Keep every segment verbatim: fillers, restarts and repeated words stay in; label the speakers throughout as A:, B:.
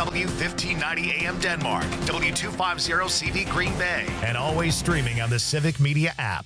A: W fifteen ninety A M Denmark, W two fifty C V Green Bay, and always streaming on the Civic Media app.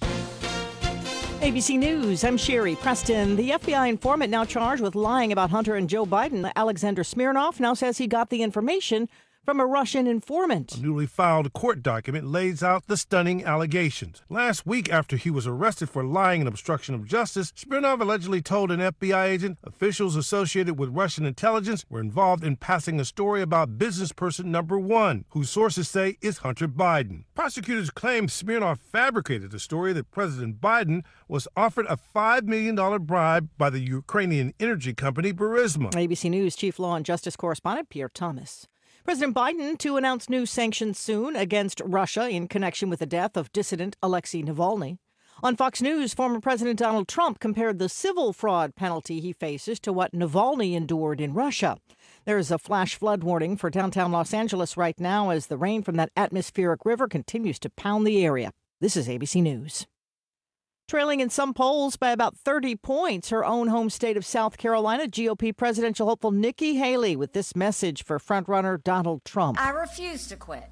B: A B C News, I'm Sherry Preston. The F B I informant now charged with lying about Hunter and Joe Biden, Alexander Smirnov, now says he got the information from a Russian informant.
C: A newly filed court document lays out the stunning allegations. Last week, after he was arrested for lying and obstruction of justice, Smirnov allegedly told an F B I agent officials associated with Russian intelligence were involved in passing a story about business person number one, whose sources say is Hunter Biden. Prosecutors claim Smirnov fabricated the story that President Biden was offered a five million dollars bribe by the Ukrainian energy company Burisma.
B: A B C News Chief Law and Justice Correspondent Pierre Thomas. President Biden to announce new sanctions soon against Russia in connection with the death of dissident Alexei Navalny. On Fox News, former President Donald Trump compared the civil fraud penalty he faces to what Navalny endured in Russia. There is a flash flood warning for downtown Los Angeles right now as the rain from that atmospheric river continues to pound the area. This is A B C News. Trailing in some polls by about thirty points, her own home state of South Carolina, G O P presidential hopeful Nikki Haley with this message for frontrunner Donald Trump.
D: I refuse to quit.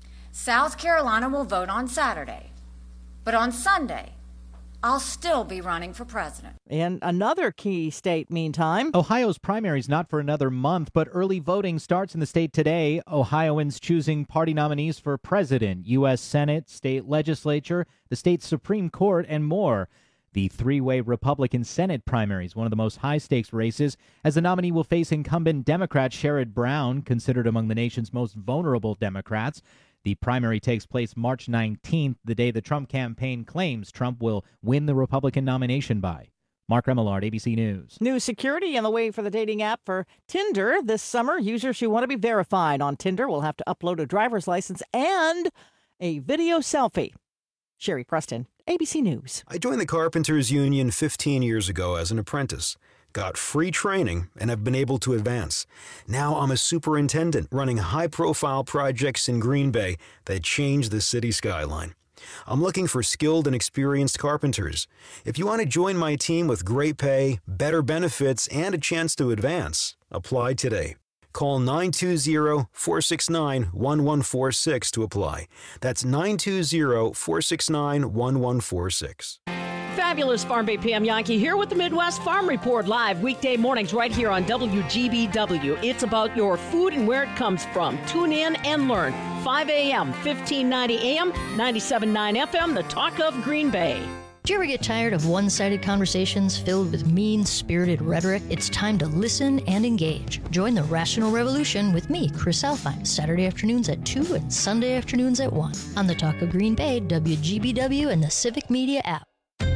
D: South Carolina will vote on Saturday, but on Sunday, I'll still be running for president.
B: In another key state, meantime,
E: Ohio's primary is not for another month, but early voting starts in the state today. Ohioans choosing party nominees for president, U S Senate, state legislature, the state Supreme Court, and more. The three-way Republican Senate primary is one of the most high-stakes races, as the nominee will face incumbent Democrat Sherrod Brown, considered among the nation's most vulnerable Democrats. The primary takes place March nineteenth, the day the Trump campaign claims Trump will win the Republican nomination by. Mark Remillard, A B C News.
B: New security on the way for the dating app for Tinder this summer. Users who want to be verified on Tinder will have to upload a driver's license and a video selfie. Sherry Preston, A B C News.
F: I joined the Carpenters Union fifteen years ago as an apprentice. Got free training and have been able to advance. Now I'm a superintendent running high-profile projects in Green Bay that change the city skyline. I'm looking for skilled and experienced carpenters. If you want to join my team with great pay, better benefits, and a chance to advance, apply today. Call nine two zero, four six nine, one one four six to apply. That's nine two zero, four six nine, one one four six.
G: Fabulous Farm Bay Pam Yankee here with the Midwest Farm Report live weekday mornings right here on W G B W. It's about your food and where it comes from. Tune in and learn. five a.m., fifteen ninety A M, ninety-seven point nine F M, the talk of Green Bay.
H: Do you ever get tired of one-sided conversations filled with mean-spirited rhetoric? It's time to listen and engage. Join the Rational Revolution with me, Chris Alfine, Saturday afternoons at two and Sunday afternoons at one on the talk of Green Bay, W G B W, and the Civic Media app.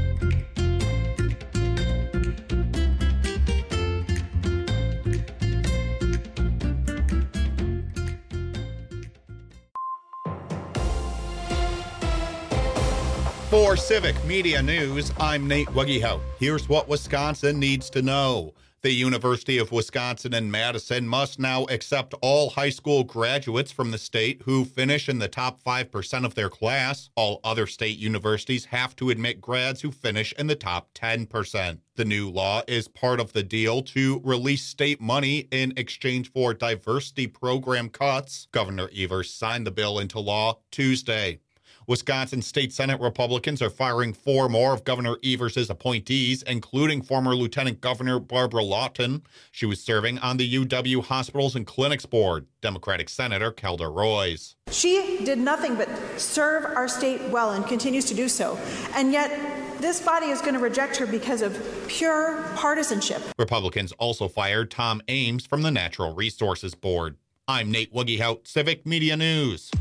I: For Civic Media News, I'm Nate Wuggyhout. Here's what Wisconsin needs to know. The University of Wisconsin in Madison must now accept all high school graduates from the state who finish in the top five percent of their class. All other state universities have to admit grads who finish in the top ten percent. The new law is part of the deal to release state money in exchange for diversity program cuts. Governor Evers signed the bill into law Tuesday. Wisconsin State Senate Republicans are firing four more of Governor Evers' appointees, including former Lieutenant Governor Barbara Lawton. She was serving on the U W Hospitals and Clinics Board. Democratic Senator Kelda Roys.
J: She did nothing but serve our state well and continues to do so. And yet, this body is going to reject her because of pure partisanship.
I: Republicans also fired Tom Ames from the Natural Resources Board. I'm Nate Wuggyhout, Civic Media News.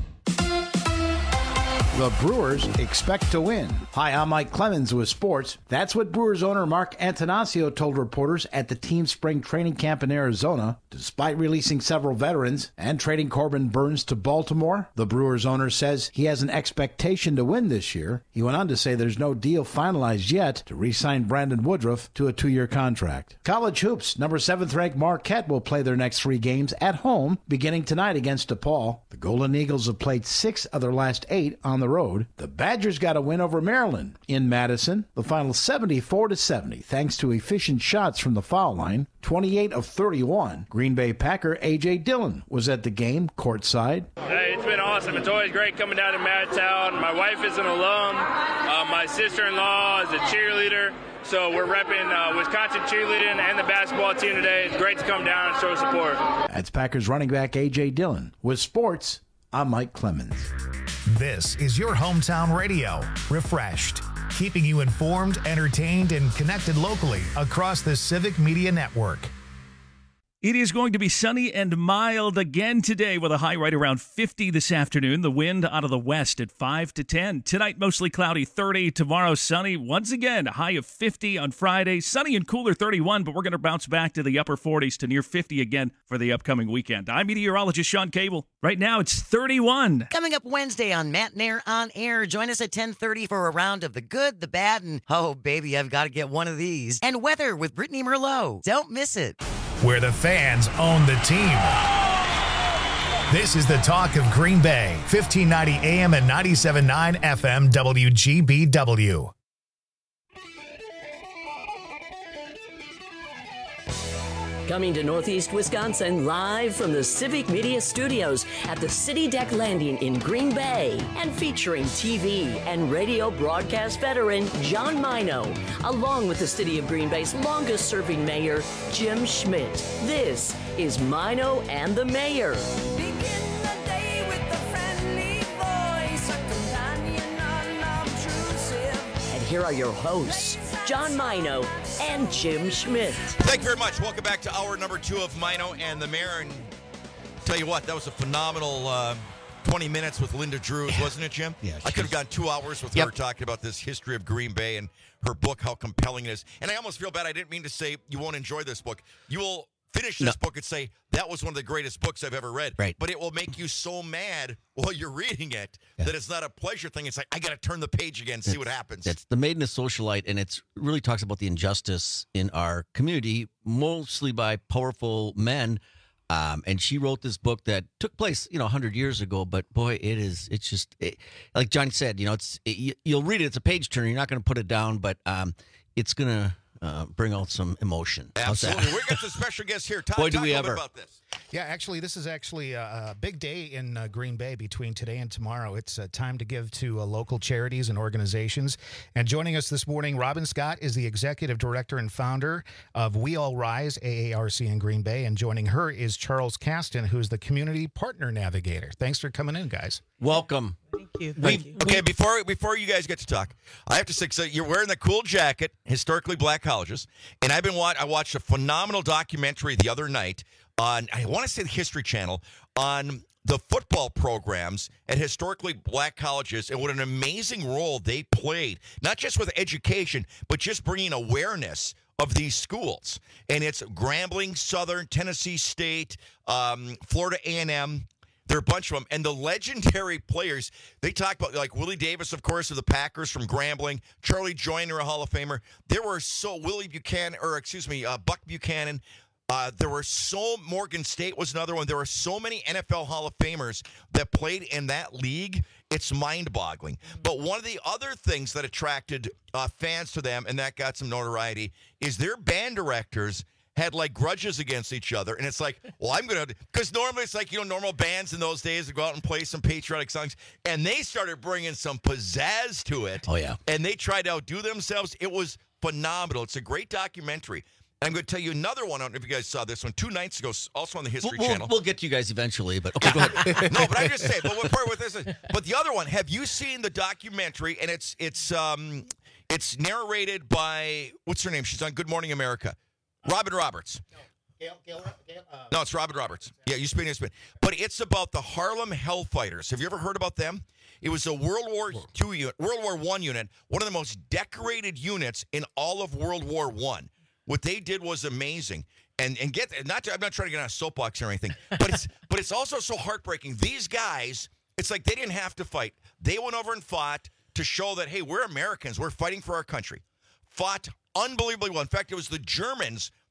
K: The Brewers expect to win. Hi, I'm Mike Clemens with sports. That's what Brewers owner Mark Antanasio told reporters at the team's spring training camp in Arizona. Despite releasing several veterans and trading Corbin Burns to Baltimore, the Brewers owner says he has an expectation to win this year. He went on to say there's no deal finalized yet to re-sign Brandon Woodruff to a two-year contract. College hoops, number seventh-ranked Marquette will play their next three games at home beginning tonight against DePaul. The Golden Eagles have played six of their last eight on the the road. The Badgers got a win over Maryland in Madison. The final seventy-four to seventy, thanks to efficient shots from the foul line. twenty-eight of thirty-one. Green Bay Packer A J Dillon was at the game courtside.
L: Hey, it's been awesome. It's always great coming down to Madtown. My wife is an alum. Uh, my sister-in-law is a cheerleader. So we're repping uh, Wisconsin cheerleading and the basketball team today. It's great to come down and show support.
K: That's Packers running back A J Dillon. With sports, I'm Mike Clemens.
A: This is your hometown radio. Refreshed, keeping you informed, entertained, and connected locally across the Civic Media Network.
M: It is going to be sunny and mild again today with a high right around fifty this afternoon. The wind out of the west at five to ten. Tonight, mostly cloudy, thirty. Tomorrow, sunny. Once again, a high of fifty on Friday. Sunny and cooler, thirty-one, but we're going to bounce back to the upper forties to near fifty again for the upcoming weekend. I'm meteorologist Sean Cable. Right now, it's thirty-one.
N: Coming up Wednesday on Matt Nair on Air. Join us at ten thirty for a round of the good, the bad, and, oh, baby, I've got to get one of these. And weather with Brittany Merlot. Don't miss it.
A: Where the fans own the team. This is the talk of Green Bay, fifteen ninety A M and ninety-seven point nine F M W G B W.
G: Coming to Northeast Wisconsin live from the Civic Media Studios at the City Deck Landing in Green Bay and featuring T V and radio broadcast veteran John Mino, along with the City of Green Bay's longest serving mayor, Jim Schmidt. This is Mino and the Mayor. And here are your hosts, John Mino and Jim Schmidt.
O: Thank you very much. Welcome back to hour number two of Mino and the Mayor. And tell you what, that was a phenomenal uh, twenty minutes with Linda Drews, wasn't it, Jim?
P: Yeah.
O: I could have gone two hours with
P: Yep.
O: her talking about this history of Green Bay and her book, how compelling it is. And I almost feel bad. I didn't mean to say you won't enjoy this book. You will finish this
P: No.
O: book and say, that was one of the greatest books I've ever read.
P: Right.
O: But it will make you so mad while you're reading it
P: Yeah.
O: that it's not a pleasure thing. It's like, I got to turn the page again, see
P: It's-
O: what happens.
P: It's The Maiden is Socialite, and it really talks about the injustice in our community, mostly by powerful men. Um, and she wrote this book that took place, you know, one hundred years ago. But boy, it is, it's just, it, like Johnny said, you know, it's it, you, you'll read it. It's a page turner. You're not going to put it down, but um, it's going to uh, bring out some emotion. How's that?
O: Absolutely. We got some special guests here. Todd,
P: Boy, do
O: talk
P: we
O: a little
P: ever.
O: bit about this.
Q: Yeah, actually, this is actually a, a big day in uh, Green Bay between today and tomorrow. It's uh, time to give to uh, local charities and organizations. And joining us this morning, Robin Scott is the executive director and founder of We All Rise, A A R C in Green Bay. And joining her is Charles Caston, who's the community partner navigator. Thanks for coming in, guys.
P: Welcome.
R: Thank you.
O: We,
R: Thank you.
O: okay, before before you guys get to talk, I have to say, so you're wearing the cool jacket, historically black colleges, and I've been wa- I watched a phenomenal documentary the other night on, I want to say the History Channel, on the football programs at historically black colleges and what an amazing role they played, not just with education, but just bringing awareness of these schools. And it's Grambling, Southern, Tennessee State, um, Florida A and M. There are a bunch of them. And the legendary players, they talk about, like Willie Davis, of course, of the Packers from Grambling, Charlie Joyner, a Hall of Famer. There were so, Willie Buchanan, or excuse me, uh, Buck Buchanan. Uh, there were so, Morgan State was another one. There were so many N F L Hall of Famers that played in that league. It's mind-boggling. But one of the other things that attracted uh, fans to them, and that got some notoriety, is their band directors had like grudges against each other. And it's like, well, I'm going to, because normally it's like, you know, normal bands in those days would go out and play some patriotic songs. And they started bringing some pizzazz to it.
P: Oh, yeah.
O: And they tried to outdo themselves. It was phenomenal. It's a great documentary. I'm going to tell you another one. I don't know if you guys saw this one two nights ago, also on the History
P: we'll,
O: Channel.
P: We'll get to you guys eventually, but okay, go ahead.
O: No, but I just say, but what part with this is, but the other one, have you seen the documentary? And it's it's um it's narrated by, what's her name? She's on Good Morning America. Robin Roberts.
Q: Gail, Gail, Gail, uh,
O: No, it's Robin Roberts. Yeah, you spin, you spin. But it's about the Harlem Hellfighters. Have you ever heard about them? It was a World War Two unit, World War One unit, one of the most decorated units in all of World War One. What they did was amazing. And and get not to, I'm not trying to get on a soapbox or anything, but it's but it's also so heartbreaking. These guys, it's like they didn't have to fight. They went over and fought to show that, hey, we're Americans. We're fighting for our country. Fought unbelievably well. In fact, it was the Germans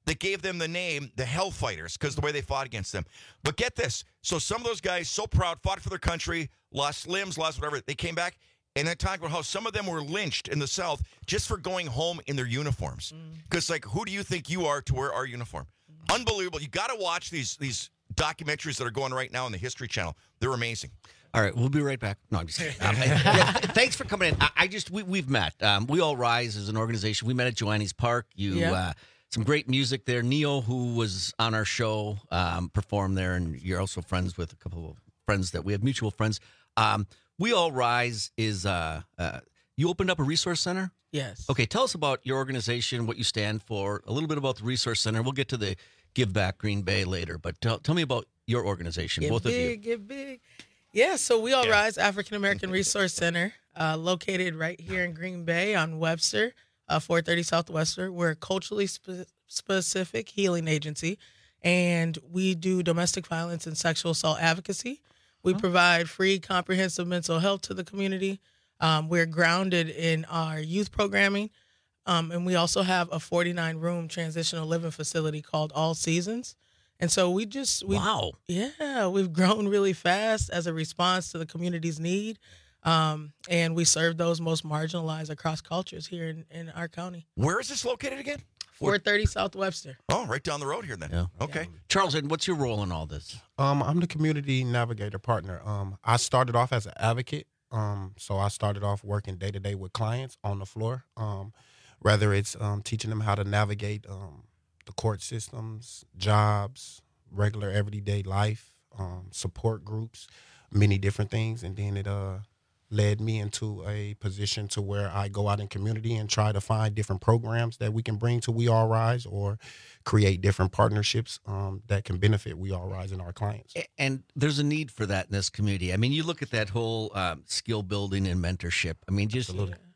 O: that gave them the name the Hellfighters because the way they fought against them. But get this. So some of those guys, so proud, fought for their country, lost limbs, lost whatever. They came back, and they talked about how some of them were lynched in the South just for going home in their uniforms. Because, like, who do you think you are to wear our uniform? Unbelievable. You got to watch these these documentaries that are going right now on the History Channel. They're amazing.
P: All right, we'll be right back. No, I'm just kidding. Um, yeah, thanks for coming in. I, I just we, we've met. Um, we All Rise as an organization. We met at Joanne's Park. You
R: Yeah.
P: uh, some great music there. Neo, who was on our show, um, performed there, and you're also friends with a couple of friends that we have mutual friends. Um, we All Rise is uh, uh, you opened up a resource center.
R: Yes.
P: Okay, tell us about your organization, what you stand for, a little bit about the resource center. We'll get to the Give Back Green Bay later, but tell, tell me about your organization,
R: Get
P: both
R: big,
P: of you.
R: Get big. Yeah, so We All Rise African American Resource Center, uh, located right here in Green Bay on Webster, uh, four thirty South Webster. We're a culturally spe- specific healing agency, and we do domestic violence and sexual assault advocacy. We provide free, comprehensive mental health to the community. Um, we're grounded in our youth programming, um, and we also have a forty-nine room transitional living facility called All Seasons. And so we just we,
P: wow,
R: yeah, we've grown really fast as a response to the community's need, um, and we serve those most marginalized across cultures here in, in our county.
O: Where is this located again?
R: four thirty South Webster.
O: Oh, right down the road here then.
P: Yeah.
O: Okay.
P: Charles, and what's your role in all this?
S: Um, I'm the community navigator partner. Um, I started off as an advocate. Um, so I started off working day to day with clients on the floor. Um, whether it's um, teaching them how to navigate um, the court systems, jobs, regular everyday life, um, support groups, many different things, and then it uh led me into a position to where I go out in community and try to find different programs that we can bring to We All Rise or create different partnerships um, that can benefit We All Rise and our clients.
P: And there's a need for that in this community. I mean, you look at that whole um, skill building and mentorship. I mean, just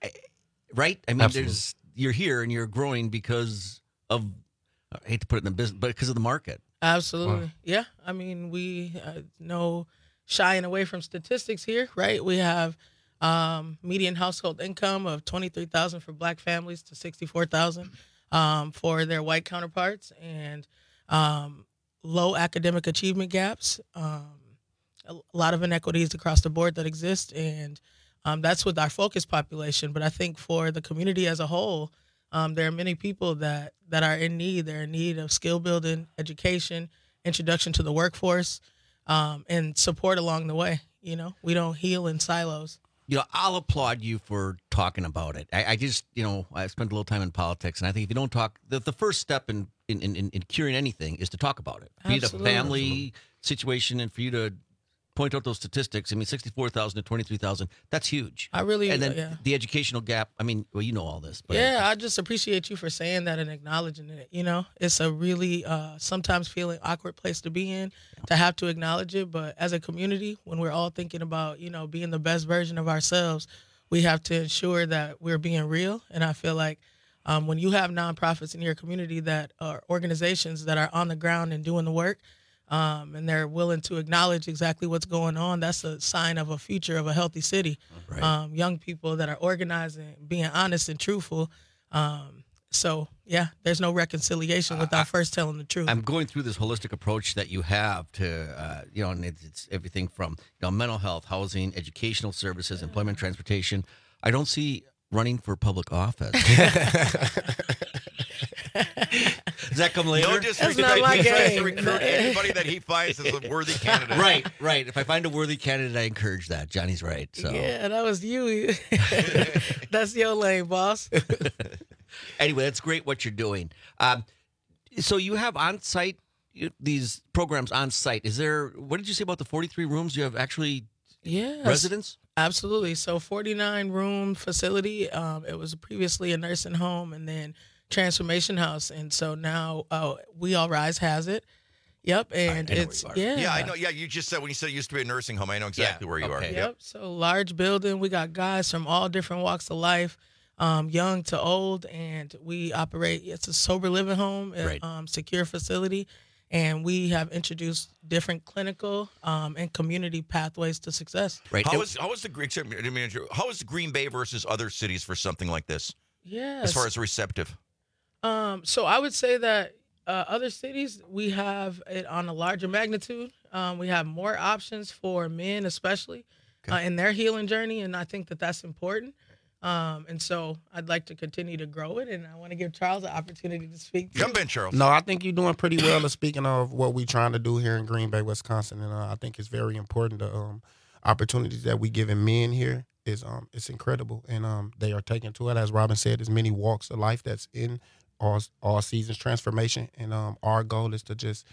P: right. I mean,
S: Absolutely.
P: there's you're here and you're growing because of I hate to put it in the business, but because of the market.
R: Absolutely.
P: Wow.
R: Yeah. I mean, we uh, know shying away from statistics here, right? We have um, median household income of twenty-three thousand dollars for Black families to sixty-four thousand dollars um, for their white counterparts, and um, low academic achievement gaps, um, a lot of inequities across the board that exist, and um, that's with our focus population. But I think for the community as a whole, Um, there are many people that, that are in need. They're in need of skill building, education, introduction to the workforce, um, and support along the way. You know, we don't heal in silos.
P: You know, I'll applaud you for talking about it. I, I just, you know, I spent a little time in politics, and I think if you don't talk, the, the first step in, in, in, in curing anything is to talk about it. Be it a
R: Absolutely.
P: family situation, and for you to point out those statistics. I mean, sixty-four thousand to twenty-three thousand, that's huge.
R: I really,
P: and then
R: yeah.
P: the educational gap, I mean, well, you know all this. But
R: Yeah, I just appreciate you for saying that and acknowledging it. You know, it's a really uh, sometimes feeling awkward place to be in, to have to acknowledge it. But as a community, when we're all thinking about, you know, being the best version of ourselves, we have to ensure that we're being real. And I feel like um, when you have nonprofits in your community that are organizations that are on the ground and doing the work, Um, and they're willing to acknowledge exactly what's going on, that's a sign of a future of a healthy city.
P: Right.
R: Um, young people that are organizing, being honest and truthful. Um, so, yeah, there's no reconciliation without
P: I,
R: first telling the truth.
P: I'm going through this holistic approach that you have to, uh, you know, and it's, it's everything from, you know, mental health, housing, educational services, yeah. employment, transportation. I don't see running for public office. Does that come later?
O: No disrespect. He tries to recruit anybody that he finds as a worthy candidate.
P: Right, right. If I find a worthy candidate, I encourage that. Johnny's right. So
R: yeah, that was you. That's your lane, boss.
P: Anyway, that's great what you're doing. Um, so you have on-site, these programs on-site. Is there, what did you say about the forty-three rooms? You have actually
R: yes,
P: residents?
R: Absolutely. So forty-nine room facility. Um, it was previously a nursing home and then Transformation House, and so now uh, We All Rise has it. Yep, and
O: I, I
R: it's yeah,
O: yeah. I know. Yeah, you just said when you said it used to be a nursing home. I know exactly
P: yeah,
O: where you
P: okay.
O: are.
R: Yep. yep. So large building. We got guys from all different walks of life, um, young to old, and we operate. It's a sober living home,
P: right.
R: um, secure facility, and we have introduced different clinical um, and community pathways to success.
O: Right. How is how is the how is the Green Bay versus other cities for something like this?
R: Yeah.
O: As far as receptive.
R: Um, so I would say that uh, other cities, we have it on a larger magnitude. Um, we have more options for men, especially uh, in their healing journey, and I think that that's important. Um, and so I'd like to continue to grow it, and I want to give Charles an opportunity to speak.
O: Jump in, Charles.
S: No, I think you're doing pretty well. Speaking of what we're trying to do here in Green Bay, Wisconsin, and uh, I think it's very important. The um, opportunities that we giving men here is um, it's incredible, and um, they are taking to it. As Robin said, there's many walks of life that's in all all seasons transformation, and um, our goal is to just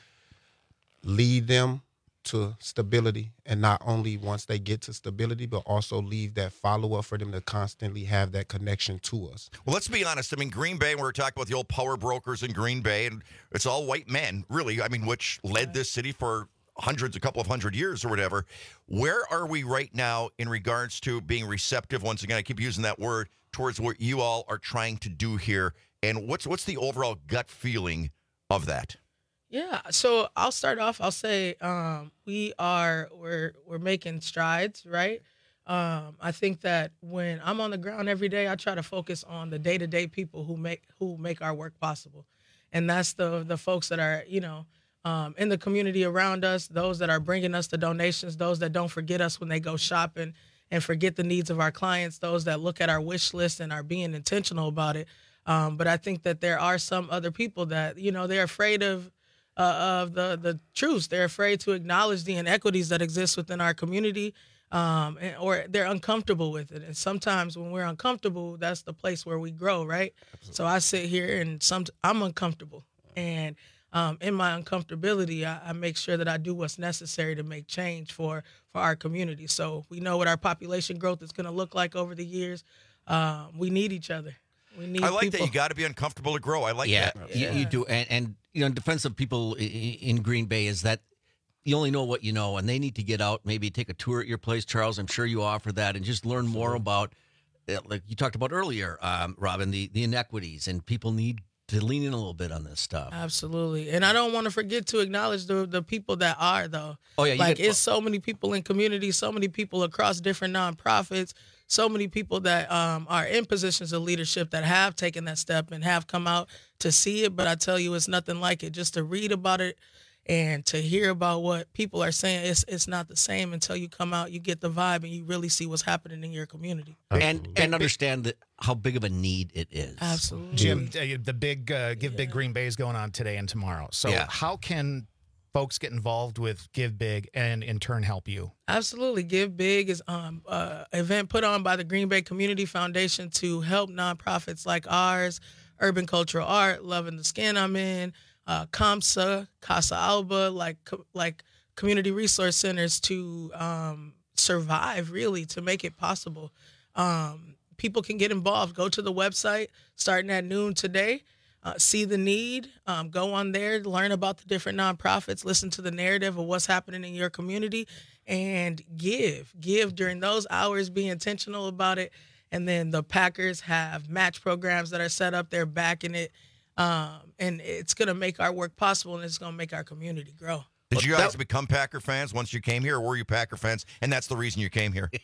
S: lead them to stability, and not only once they get to stability, but also leave that follow-up for them to constantly have that connection to us.
O: Well, let's be honest. I mean, Green Bay, we were talking about the old power brokers in Green Bay, and it's all white men, really, I mean, which led this city for hundreds, a couple of hundred years or whatever. Where are we right now in regards to being receptive, once again, I keep using that word, towards what you all are trying to do here, and what's what's the overall gut feeling of that?
R: Yeah, so I'll start off. I'll say um, we are we're we're making strides, right? Um, I think that when I'm on the ground every day, I try to focus on the day-to-day people who make who make our work possible, and that's the the folks that are you know um, in the community around us, those that are bringing us the donations, those that don't forget us when they go shopping and forget the needs of our clients, those that look at our wish list and are being intentional about it. Um, but I think that there are some other people that you know they're afraid of. Uh, of the the truths. They're afraid to acknowledge the inequities that exist within our community, um, and, or they're uncomfortable with it. And sometimes when we're uncomfortable, that's the place where we grow, right? Absolutely. So I sit here and some I'm uncomfortable, and um, in my uncomfortability, I, I make sure that I do what's necessary to make change for for our community. So we know what our population growth is going to look like over the years. Um, we need each other. We need
O: I like
R: people.
O: that you got to be uncomfortable to grow. I like
P: yeah,
O: that.
P: You, you do. And, and, you know, in defense of people in, in Green Bay is that you only know what you know, and they need to get out, maybe take a tour at your place, Charles. I'm sure you offer that, and just learn more about, like you talked about earlier, um, Robin, the, the inequities, and people need to lean in a little bit on this stuff.
R: Absolutely. And I don't want to forget to acknowledge the the people that are, though.
P: Oh, yeah. You
R: like,
P: get,
R: it's so many people in communities, so many people across different nonprofits, so many people that um, are in positions of leadership that have taken that step and have come out to see it. But I tell you, it's nothing like it. Just to read about it and to hear about what people are saying, it's it's not the same until you come out, you get the vibe, and you really see what's happening in your community.
P: And and understand that how big of a need it is.
R: Absolutely.
Q: Jim, uh, the big uh, Give Big Green Bay is going on today and tomorrow. So
P: Yeah.
Q: how can folks get involved with Give Big and in turn help you?
R: Absolutely. Give Big is um uh event put on by the Green Bay Community Foundation to help nonprofits like ours, Urban Cultural Art, Loving the Skin I'm in, uh, COMSA, Casa Alba, like co- like community resource centers to um, survive, really, to make it possible. Um, people can get involved. Go to the website starting at noon today. Uh, see the need, um, go on there, learn about the different nonprofits, listen to the narrative of what's happening in your community, and give. Give during those hours, be intentional about it. And then the Packers have match programs that are set up. They're backing it. Um, and it's going to make our work possible, and it's going to make our community grow.
O: Did you guys become Packer fans once you came here, or were you Packer fans, and that's the reason you came here?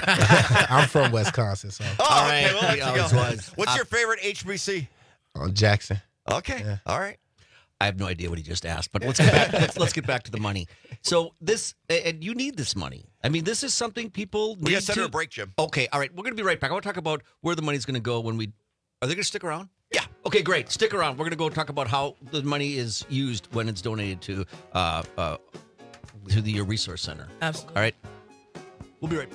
S: I'm from Wisconsin, so.
O: Oh, okay. Well,
P: He
O: there you
P: always
O: go.
P: was.
O: What's
P: Uh,
O: your favorite H B C?
S: On Jackson.
O: Okay.
S: Yeah.
O: All right.
P: I have no idea what he just asked, but let's get back. let's, let's get back to the money. So this, and you need this money. I mean, this is something people need
O: We got to send
P: to
O: her a break, Jim.
P: Okay, all right. We're going to be right back. I want to talk about where the money's going to go when we. Are they going to stick around? Yeah. Okay, great. Stick around. We're going to go talk about how the money is used when it's donated to uh, uh, to the resource center.
R: Absolutely.
P: All right. We'll be right back.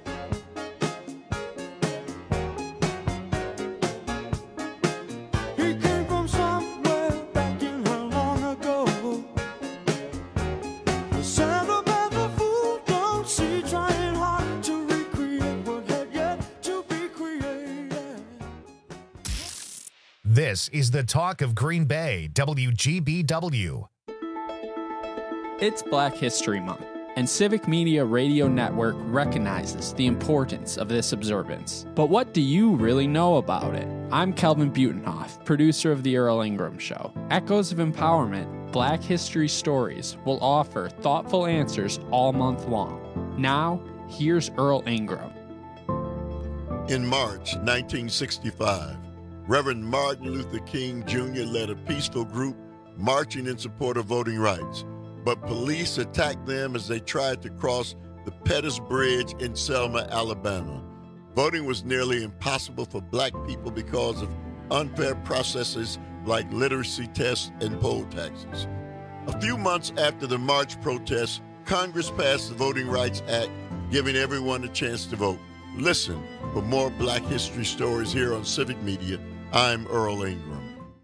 A: This is the talk of Green Bay, W G B W.
T: It's Black History Month, and Civic Media Radio Network recognizes the importance of this observance. But what do you really know about it? I'm Kelvin Butenhoff, producer of The Earl Ingram Show. Echoes of Empowerment, Black History Stories will offer thoughtful answers all month long. Now, here's Earl Ingram.
U: In March nineteen sixty-five, Reverend Martin Luther King Junior led a peaceful group marching in support of voting rights. But police attacked them as they tried to cross the Pettus Bridge in Selma, Alabama. Voting was nearly impossible for black people because of unfair processes like literacy tests and poll taxes. A few months after the march protests, Congress passed the Voting Rights Act, giving everyone a chance to vote. Listen for more Black history stories here on Civic Media. I'm Earl Ingram.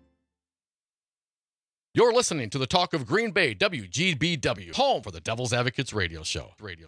C: You're listening to the Talk of Green Bay, W G B W, home for the Devil's Advocates radio show. Radio.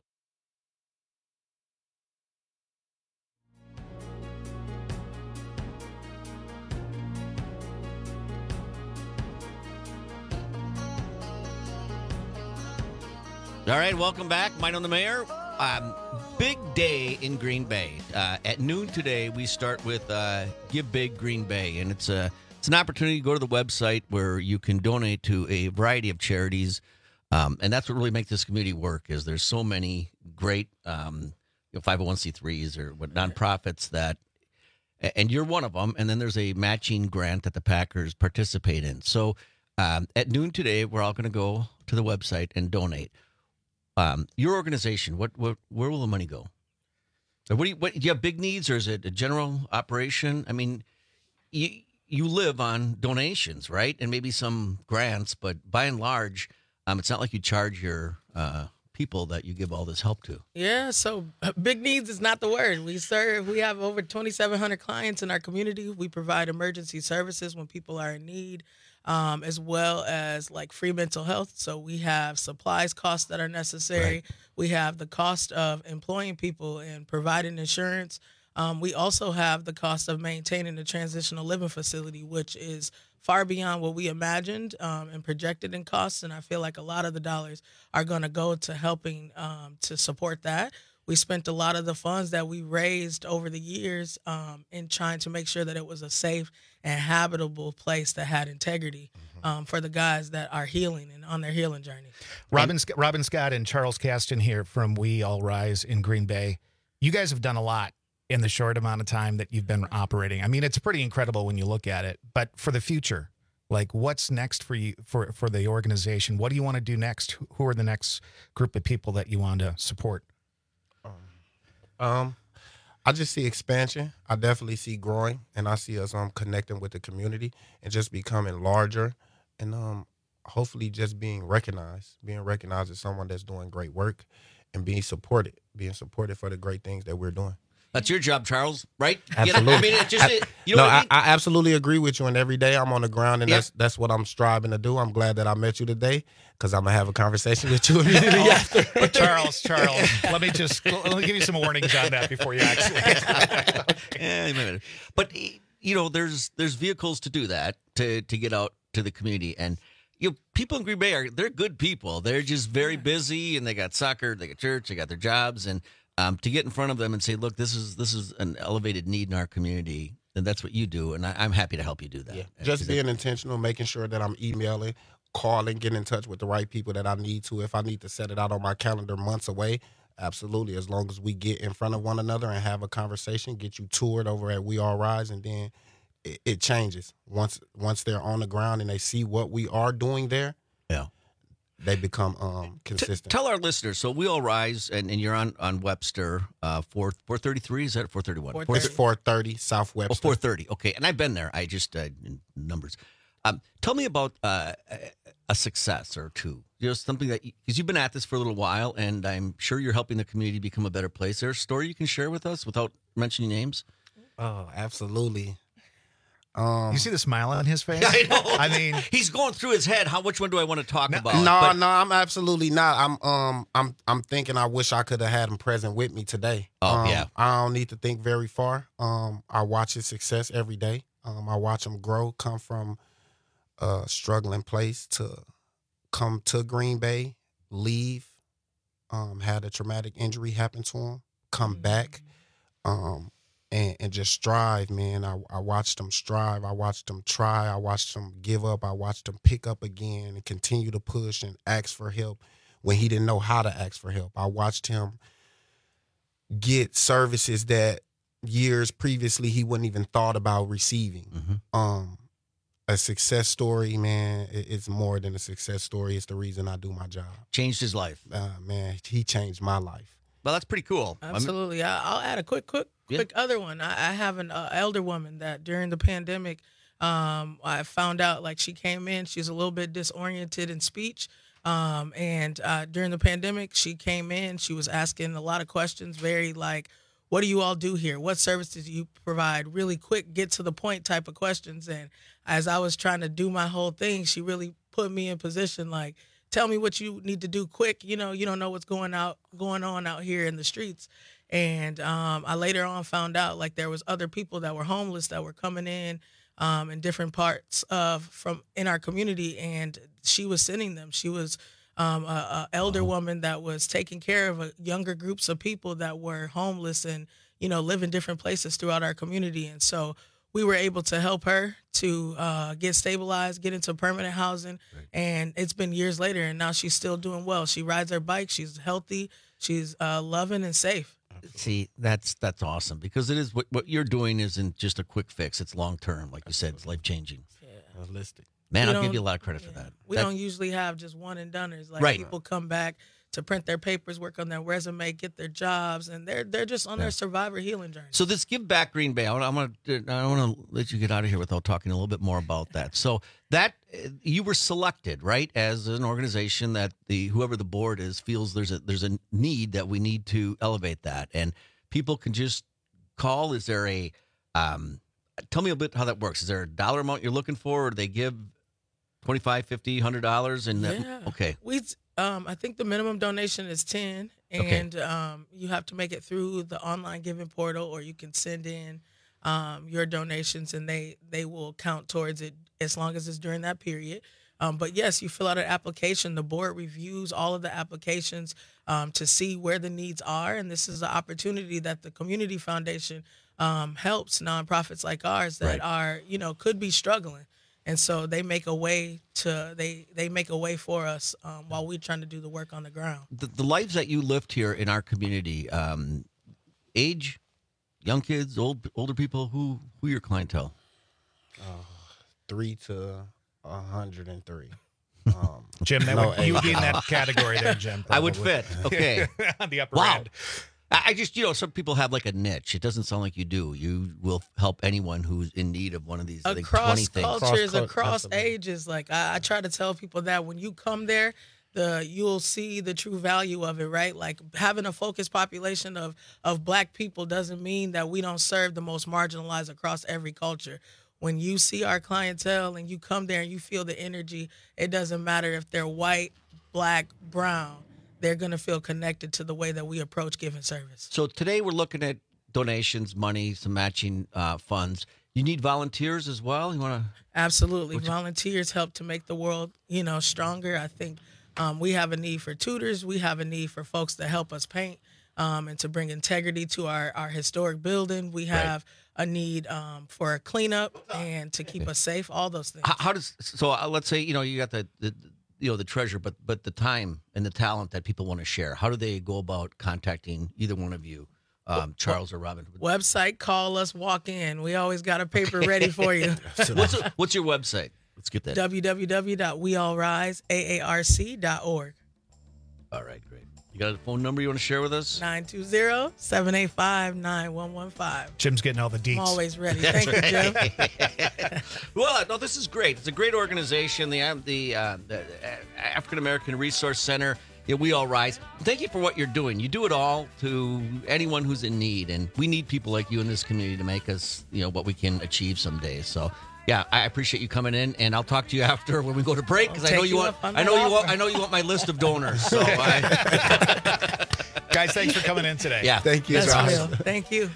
P: All right, welcome back. Mine on the Mayor. Um, big day in Green Bay. Uh, at noon today, we start with uh, Give Big Green Bay, and it's a it's an opportunity to go to the website where you can donate to a variety of charities, um, and that's what really makes this community work. Is there's so many great um, you know, five oh one c threes or what nonprofits that, and you're one of them. And then there's a matching grant that the Packers participate in. So um, at noon today, we're all going to go to the website and donate. Um, your organization, what, what, where will the money go? What do you, what, do you have big needs, or is it a general operation? I mean, you, you live on donations, right? And maybe some grants, but by and large, um, it's not like you charge your, uh, people that you give all this help to.
R: Yeah, so uh, big needs is not the word. We serve, we have over twenty-seven hundred clients in our community. We provide emergency services when people are in need, um, as well as like free mental health. So we have supplies costs that are necessary. Right. We have the cost of employing people and providing insurance. Um, we also have the cost of maintaining the transitional living facility, which is far beyond what we imagined um, and projected in costs. And I feel like a lot of the dollars are going to go to helping um, to support that. We spent a lot of the funds that we raised over the years um, in trying to make sure that it was a safe and habitable place that had integrity um, for the guys that are healing and on their healing journey.
Q: Robin, Robin Scott and Charles Caston here from We All Rise in Green Bay. You guys have done a lot in the short amount of time that you've been operating. I mean, it's pretty incredible when you look at it. But for the future, like what's next for you, for, for the organization? What do you want to do next? Who are the next group of people that you want to support?
S: Um, I just see expansion. I definitely see growing, and I see us um connecting with the community and just becoming larger, and um hopefully just being recognized, being recognized as someone that's doing great work, and being supported, being supported for the great things that we're doing.
P: That's your job, Charles, right?
S: Absolutely.
P: You know, I mean, it just, it, you know
S: no,
P: what I mean?
S: I, I absolutely agree with you, and every day I'm on the ground, and
P: Yep.
S: that's that's what I'm striving to do. I'm glad that I met you today, because I'm going to have a conversation with you immediately
Q: Oh,
S: after.
Q: but Charles, Charles, let me just let me give you some warnings on that before you actually.
P: Yeah, wait a minute. But you know, there's there's vehicles to do that, to to get out to the community, and you know, people in Green Bay are they're good people. They're just very busy, and they got soccer, they got church, they got their jobs, and um, to get in front of them and say, look, this is this is an elevated need in our community, then that's what you do, and I, I'm happy to help you do that.
S: Yeah. Just being intentional, making sure that I'm emailing, calling, getting in touch with the right people that I need to. If I need to set it out on my calendar months away, absolutely. As long as we get in front of one another and have a conversation, get you toured over at We All Rise, and then it, it changes. Once once they're on the ground and they see what we are doing there,
P: yeah,
S: they become um, consistent.
P: Tell our listeners. So We All Rise, and, and you're on on Webster, uh, four four thirty three. Is that four thirty one?
S: It's four thirty South Webster.
P: Oh, four thirty. Okay, and I've been there. I just uh, numbers. Um, tell me about uh, a success or two. You know, something that because you've been at this for a little while, and I'm sure you're helping the community become a better place. Is there a story you can share with us without mentioning names?
S: Oh, absolutely. Um,
Q: you see the smile on his face?
P: I know.
Q: I mean,
P: he's going through his head. How which one do I want to talk about?
S: No,
P: But-
S: no, I'm absolutely not. I'm um I'm I'm thinking I wish I could have had him present with me today.
P: Oh,
S: um,
P: yeah.
S: I don't need to think very far. Um I watch his success every day. Um I watch him grow, come from a struggling place to come to Green Bay, leave, um, had a traumatic injury happen to him, come back, um And, and just strive, man. I, I watched him strive. I watched him try. I watched him give up. I watched him pick up again and continue to push and ask for help when he didn't know how to ask for help. I watched him get services that years previously he wouldn't even thought about receiving.
P: Mm-hmm.
S: Um, a success story, man, it, it's more than a success story. It's the reason I do my job.
P: Changed his life.
S: Uh, man, he changed my life.
P: Well, that's pretty cool.
R: Absolutely. I I'll add a quick, quick,
P: Yeah.
R: quick other one. I, I have an uh, elder woman that during the pandemic, um, I found out like she came in, she's a little bit disoriented in speech. Um, and uh, during the pandemic, she came in, she was asking a lot of questions, very like, what do you all do here? What services do you provide? Really quick, get to the point type of questions. And as I was trying to do my whole thing, she really put me in position like, tell me what you need to do quick. You know, you don't know what's going out, going on out here in the streets. And um, I later on found out like there was other people that were homeless that were coming in um, in different parts of from in our community, and she was sending them. She was um, a, a elder woman that was taking care of a, younger groups of people that were homeless and you know live in different places throughout our community. And so we were able to help her to uh, get stabilized, get into permanent housing. Right. And it's been years later, and now she's still doing well. She rides her bike. She's healthy. She's uh, loving and safe.
P: See, that's that's awesome because it is what, what you're doing isn't just a quick fix. It's long term. Like you said, it's life changing.
R: Yeah.
S: Holistic.
P: Man,
R: We
P: I'll give
R: don't-
P: you a lot of credit for that.
R: We
P: That-
R: don't usually have just one and doners. Like
P: Right.
R: people come back to print their papers, work on their resume, get their jobs, and they're they're just on their survivor healing journey.
P: So this Give Back Green Bay, I want, I want to I want to let you get out of here without talking a little bit more about that. So that uh, you were selected, right, as an organization that the whoever the board is feels there's a there's a need that we need to elevate that, and people can just call. Is there a um, tell me a bit how that works? Is there a dollar amount you're looking for, or do they give twenty-five, fifty, one hundred dollars? And that,
R: Yeah.
P: okay,
R: We um I think the minimum donation is ten,
P: Okay.
R: and um you have to make it through the online giving portal, or you can send in um your donations and they they will count towards it as long as it's during that period. Um, but yes, you fill out an application. The board reviews all of the applications um, to see where the needs are, and this is an opportunity that the Community Foundation um, helps nonprofits like ours that
P: Right.
R: are you know could be struggling. And so they make a way to they they make a way for us um, while we're trying to do the work on the ground.
P: the, the lives that you lift here in our community, um, age, young kids, old older people, who who your clientele?
S: Uh, three to a hundred and three. Um,
Q: Jim, that
S: no
Q: would, you would
S: age.
Q: be in that category there, Jim.
P: I would
Q: probably.
P: fit. Okay.
Q: On the upper
P: Wow.
Q: end.
P: I I just, you know, some people have like a niche. It doesn't sound like you do. You will help anyone who's in need of one of these, I think, twenty
R: Across
P: things.
R: cultures,
S: Cross-
R: across
S: absolutely.
R: ages, like I, I try to tell people that when you come there, the you'll see the true value of it, right? Like having a focused population of of Black people doesn't mean that we don't serve the most marginalized across every culture. When you see our clientele and you come there and you feel the energy, it doesn't matter if they're white, Black, brown. They're going to feel connected to the way that we approach giving service.
P: So today we're looking at donations, money, some matching uh, funds. You need volunteers as well? You want to?
R: Absolutely. Volunteers help to make the world, you know, stronger. I think um, we have a need for tutors. We have a need for folks to help us paint um, and to bring integrity to our, our historic building. We have a need um, for a cleanup and to keep us safe, all those things.
P: How, how does, so uh, let's say, you know, you got the, the, you know, the treasure, but but the time and the talent that people want to share. How do they go about contacting either one of you, um, Charles or Robin?
R: Website, call us, walk in. We always got a paper ready for you.
P: what's, what's your website? Let's get that.
R: w w w dot we all rise a a r c dot org.
P: All right, great. You got a phone number you want to share with us?
R: nine two zero, seven eight five, nine one one five.
Q: Jim's getting all the deets.
R: I'm always ready.
P: That's
R: Thank you, Jim.
P: Well, no, this is great. It's a great organization. The um, the, uh, the African American Resource Center. Yeah, We All Rise. Thank you for what you're doing. You do it all to anyone who's in need, and we need people like you in this community to make us, you know, what we can achieve someday. So. Yeah, I appreciate you coming in, and I'll talk to you after when we go to break because I
R: I'll
P: know
R: take
P: you
R: you
P: want.
R: up on
P: I know
R: that
P: you want.
R: offer.
P: I know you want my list of donors. So, I,
Q: Guys, thanks for coming in today.
P: yeah,
S: Thank you,
R: That's
S: Josh.
R: real. Thank you.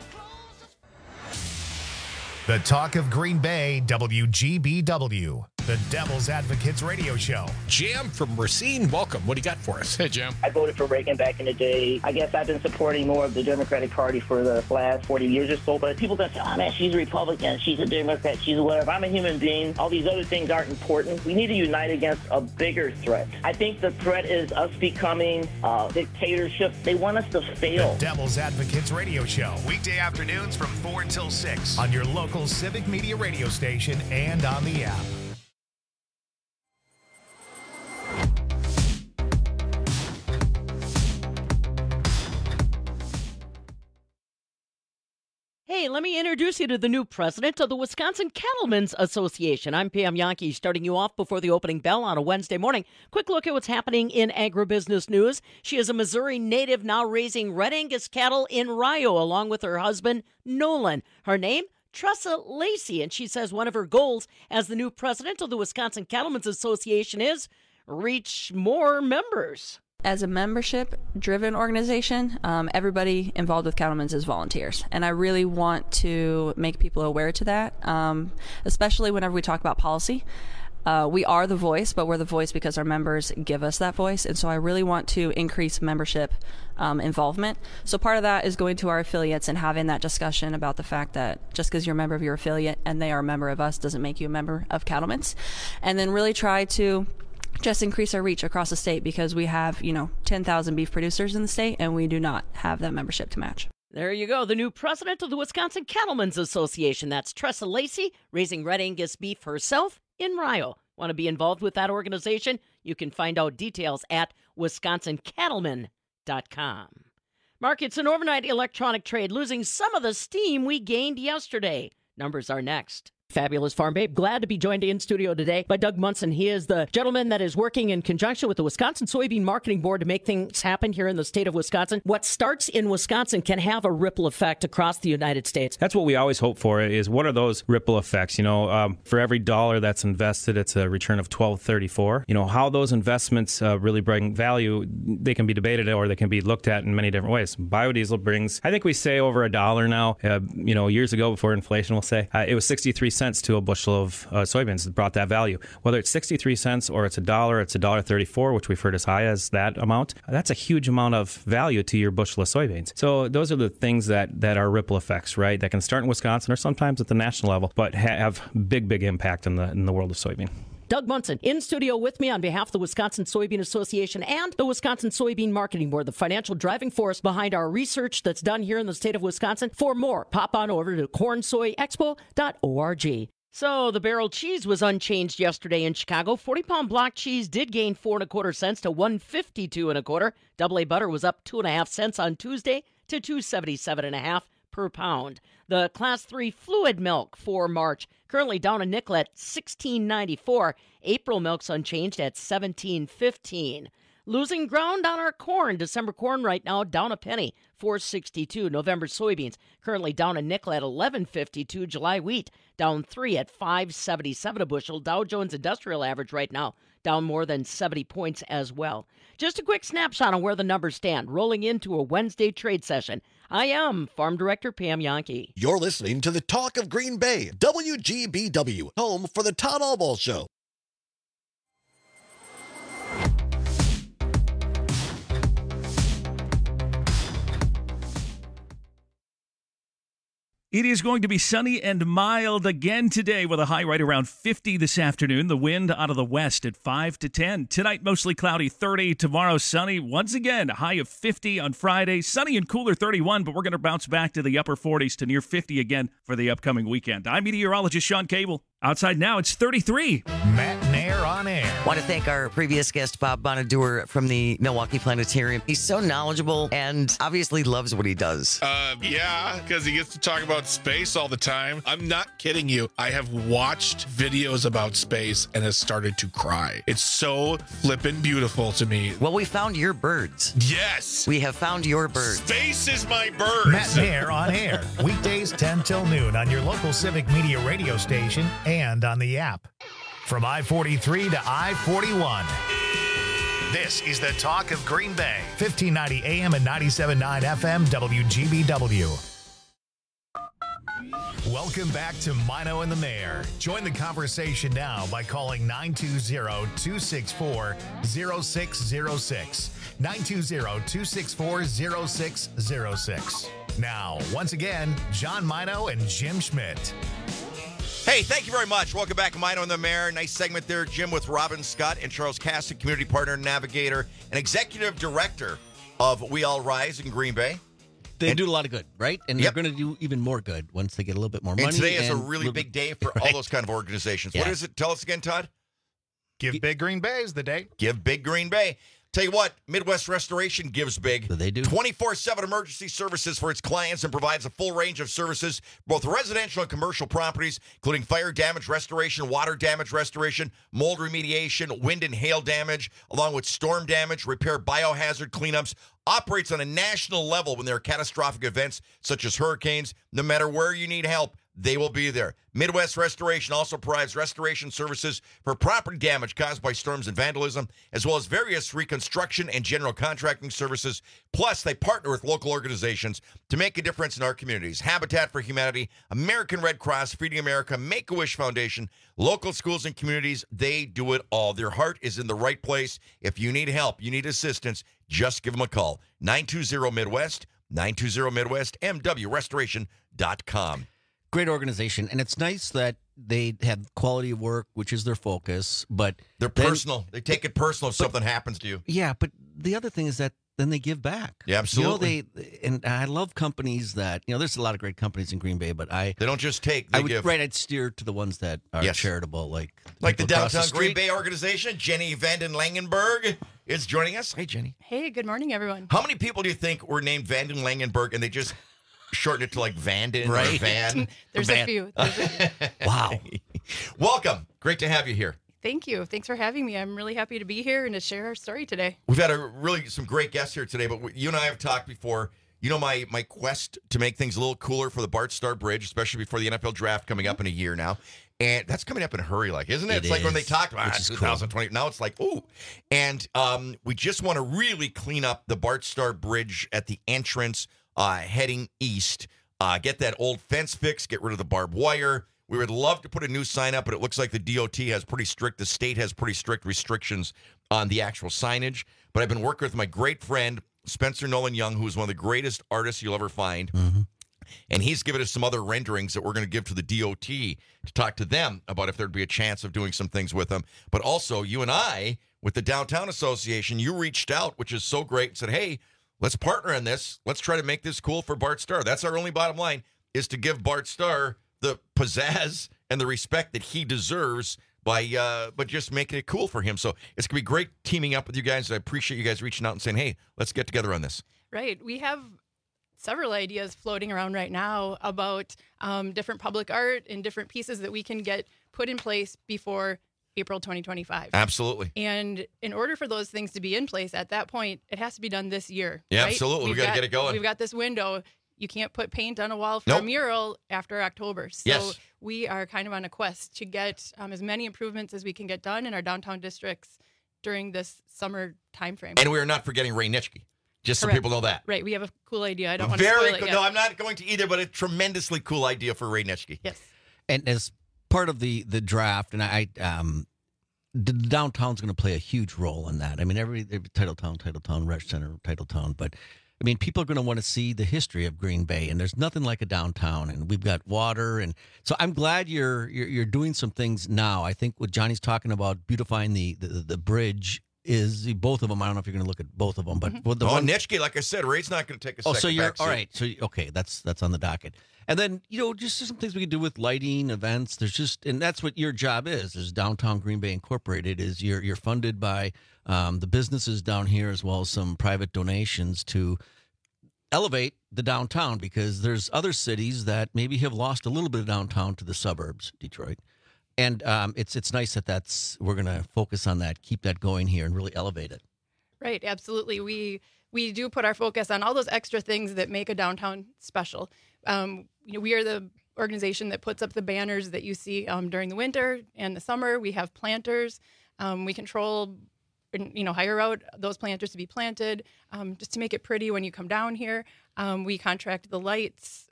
A: The Talk of Green Bay, W G B W. The Devil's Advocates Radio Show.
D: Jam from Racine, welcome. What do you got for us?
C: Hey, Jam.
V: I voted for Reagan back in the day. I guess I've been supporting more of the Democratic Party for the last forty years or so, but people that say, oh man, she's a Republican, she's a Democrat, she's a whatever. I'm a human being. All these other things aren't important. We need to unite against a bigger threat. I think the threat is us becoming a dictatorship. They want us to fail.
A: The Devil's Advocates Radio Show. Weekday afternoons from four until six on your local Civic Media radio station and on the app.
G: Hey, let me introduce you to the new president of the Wisconsin Cattlemen's Association. I'm Pam Yankee, starting you off before the opening bell on a Wednesday morning. Quick look at what's happening in agribusiness news. She is a Missouri native now raising Red Angus cattle in Rio, along with her husband, Nolan. Her name? Tressa Lacey, and she says one of her goals as the new president of the Wisconsin Cattlemen's Association is reach more members.
W: As a membership-driven organization, um, everybody involved with Cattlemen's is volunteers, and I really want to make people aware to that, um, especially whenever we talk about policy. Uh, we are the voice, but we're the voice because our members give us that voice, and so I really want to increase membership um, involvement. So part of that is going to our affiliates and having that discussion about the fact that just because you're a member of your affiliate and they are a member of us doesn't make you a member of Cattlemen's, and then really try to just increase our reach across the state because we have, you know, ten thousand beef producers in the state and we do not have that membership to match.
G: There you go, the new president of the Wisconsin Cattlemen's Association. That's Tressa Lacey, raising Red Angus beef herself in Rio. Want to be involved with that organization? You can find out details at wisconsin cattlemen dot com. Markets and overnight electronic trade losing some of the steam we gained yesterday. Numbers are next. Fabulous Farm Babe. Glad to be joined in studio today by Doug Munson. He is the gentleman that is working in conjunction with the Wisconsin Soybean Marketing Board to make things happen here in the state of Wisconsin. What starts in Wisconsin can have a ripple effect across the United States.
X: That's what we always hope for, is what are those ripple effects? You know, um, for every dollar that's invested, it's a return of twelve thirty-four. You know, how those investments uh, really bring value, they can be debated or they can be looked at in many different ways. Biodiesel brings, I think we say over a dollar now. Uh, you know, years ago before inflation, we'll say, uh, it was sixty-three cents to a bushel of uh, soybeans that brought that value. Whether it's sixty-three cents or it's a dollar, it's a dollar thirty-four, which we've heard as high as that amount. That's a huge amount of value to your bushel of soybeans. So those are the things that, that are ripple effects, right? That can start in Wisconsin or sometimes at the national level, but ha- have big, big impact in the in the world of soybean.
G: Doug Munson in studio with me on behalf of the Wisconsin Soybean Association and the Wisconsin Soybean Marketing Board, the financial driving force behind our research that's done here in the state of Wisconsin. For more, pop on over to corn soy expo dot org. So the barrel cheese was unchanged yesterday in Chicago. forty pound block cheese did gain four and a quarter cents to one fifty-two and a quarter. Double A butter was up two and a half cents on Tuesday to two seventy-seven and a half per pound. The class three fluid milk for March currently down a nickel at sixteen ninety-four. April milk's unchanged at seventeen fifteen. Losing ground on our corn. December corn right now down a penny, four sixty-two. November soybeans currently down a nickel at eleven fifty-two. July wheat down three at five seventy-seven a bushel. Dow Jones Industrial Average right now down more than seventy points as well. Just a quick snapshot on where the numbers stand, rolling into a Wednesday trade session. I am Farm Director Pam Yankee.
Y: You're listening to the Talk of Green Bay, W G B W, home for the Todd Albaugh Show.
M: It is going to be sunny and mild again today with a high right around fifty this afternoon. The wind out of the west at five to ten. Tonight, mostly cloudy, thirty. Tomorrow, sunny. Once again, a high of fifty on Friday. Sunny and cooler, thirty-one, but we're going to bounce back to the upper forties to near fifty again for the upcoming weekend. I'm meteorologist Sean Cable. Outside now, it's thirty-three.
A: Matt Nair on air.
N: Want to thank our previous guest, Bob Bonaduer from the Milwaukee Planetarium. He's so knowledgeable and obviously loves what he does.
D: Uh, yeah, because he gets to talk about space all the time. I'm not kidding you. I have watched videos about space and has started to cry. It's so flippin' beautiful to me.
N: Well, we found your birds.
D: Yes.
N: We have found your birds.
D: Space is my birds.
A: Matt Nair on air. Weekdays ten till noon on your local Civic Media radio station and on the app. From I forty-three to I forty-one. This is the Talk of Green Bay. fifteen ninety A M and ninety-seven point nine F M W G B W. Welcome Welcome back to Mino and the Mayor. Join the conversation now by calling nine two zero, two six four, zero six zero six. nine two zero, two six four, zero six zero six. Now, once again, John Mino and Jim Schmidt.
O: Hey, thank you very much. Welcome back to Mino and the Mayor. Nice segment there, Jim, with Robin Scott and Charles Caston, community partner, navigator, and executive director of We All Rise in Green Bay.
P: They
O: and,
P: do a lot of good, right? And
O: yep.
P: they're going to do even more good once they get a little bit more money.
O: And today is
P: and
O: a really big day for
P: right.
O: all those kind of organizations.
P: Yeah.
O: What is it? Tell us again, Todd.
Q: Give Big Green Bay is the day.
O: Give Big Green Bay. Tell you what, Midwest Restoration gives big.
P: So they do.
O: twenty-four seven emergency services for its clients and provides a full range of services, both residential and commercial properties, including fire damage restoration, water damage restoration, mold remediation, wind and hail damage, along with storm damage, repair biohazard cleanups. Operates on a national level when there are catastrophic events such as hurricanes. No matter where you need help, they will be there. Midwest Restoration also provides restoration services for property damage caused by storms and vandalism, as well as various reconstruction and general contracting services. Plus, they partner with local organizations to make a difference in our communities. Habitat for Humanity, American Red Cross, Feeding America, Make-A-Wish Foundation, local schools and communities, they do it all. Their heart is in the right place. If you need help, you need assistance, just give them a call. nine two zero Midwest, nine two zero Midwest, M W restoration dot com.
P: Great organization, and it's nice that they have quality of work, which is their focus, but
O: they're
P: then,
O: personal. They take it personal if
P: but,
O: something happens to you.
P: Yeah, but the other thing is that then they give back.
O: Yeah, absolutely.
P: You know, they and I love companies that, you know, there's a lot of great companies in Green Bay, but I
O: they don't just take. They
P: I would,
O: give.
P: Right, I'd steer to the ones that are
O: yes.
P: charitable, like
O: like the downtown
P: the
O: Green Bay organization. Jenny Vanden Langenberg is joining us. Hey, Jenny.
B: Hey, good morning, everyone.
O: How many people do you think were named Vanden Langenberg and they just shortened it to like Vanden
P: right.
O: or Van?
B: There's
O: Van.
B: a few. There's a few.
O: Wow. Welcome. Great to have you here.
B: Thank you. Thanks for having me. I'm really happy to be here and to share our story today.
O: We've had a really some great guests here today, but you and I have talked before. You know, my my quest to make things a little cooler for the Bart Starr Bridge, especially before the N F L draft coming up in a year now. And that's coming up in a hurry, like, isn't it?
P: It
O: it's like when they
P: is,
O: talked about
P: which is
O: twenty twenty. Cool. Now it's like, ooh. And um, we just want to really clean up the Bart Starr Bridge at the entrance uh, heading east. Uh, get that old fence fixed, get rid of the barbed wire. We would love to put a new sign up, but it looks like the D O T has pretty strict, the state has pretty strict restrictions on the actual signage. But I've been working with my great friend, Spencer Nolan Young, who is one of the greatest artists you'll ever find.
P: Mm-hmm.
O: And he's given us some other renderings that we're going to give to the D O T to talk to them about if there'd be a chance of doing some things with them. But also, you and I, with the Downtown Association, you reached out, which is so great, and said, hey, let's partner on this. Let's try to make this cool for Bart Starr. That's our only bottom line, is to give Bart Starr the pizzazz and the respect that he deserves by uh, but just making it cool for him. So it's going to be great teaming up with you guys. I appreciate you guys reaching out and saying, hey, let's get together on this.
B: Right. We have several ideas floating around right now about um, different public art and different pieces that we can get put in place before April twenty twenty-five.
O: Absolutely.
B: And in order for those things to be in place at that point, it has to be done this year.
O: Yeah,
B: right?
O: absolutely.
B: We've
O: We got to
B: got-
O: get it going.
B: We've got this window. You can't put paint on a wall for
O: Nope.
B: a mural after October. So
O: Yes.
B: we are kind of on a quest to get um, as many improvements as we can get done in our downtown districts during this summer timeframe.
O: And we are not forgetting Ray Nitschke, just
B: Correct.
O: so people know that.
B: Right. We have a cool idea. I don't want to
O: Very
B: spoil it
O: cool.
B: yet.
O: No, I'm not going to either, but a tremendously cool idea for Ray Nitschke.
B: Yes.
P: And as part of the the draft, and I, um, the downtown's going to play a huge role in that. I mean, every, every Titletown, Titletown, Rec Center, Titletown, but I mean, people are going to want to see the history of Green Bay, and there's nothing like a downtown, and we've got water, and so I'm glad you're you're, you're doing some things now. I think what Johnny's talking about, beautifying the the, the bridge, is both of them. I don't know if you're going to look at both of them, but
B: Mm-hmm.
P: the
O: oh,
P: one,
O: Nitschke, like I said, Ray's not going to take a
P: oh,
O: second
P: so you're
O: back seat.
P: all right. So okay, that's that's on the docket. And then, you know, just some things we can do with lighting, events. There's just, and that's what your job is. Is Downtown Green Bay Incorporated is you're you're funded by um, the businesses down here as well as some private donations to elevate the downtown, because there's other cities that maybe have lost a little bit of downtown to the suburbs, Detroit. And um, it's it's nice that that's we're going to focus on that, keep that going here, and really elevate it.
B: Right, absolutely. We we do put our focus on all those extra things that make a downtown special. Um, you know, we are the organization that puts up the banners that you see um, during the winter and the summer. We have planters. Um, we control, you know, hire out those planters to be planted, um, just to make it pretty when you come down here. Um, we contract the lights,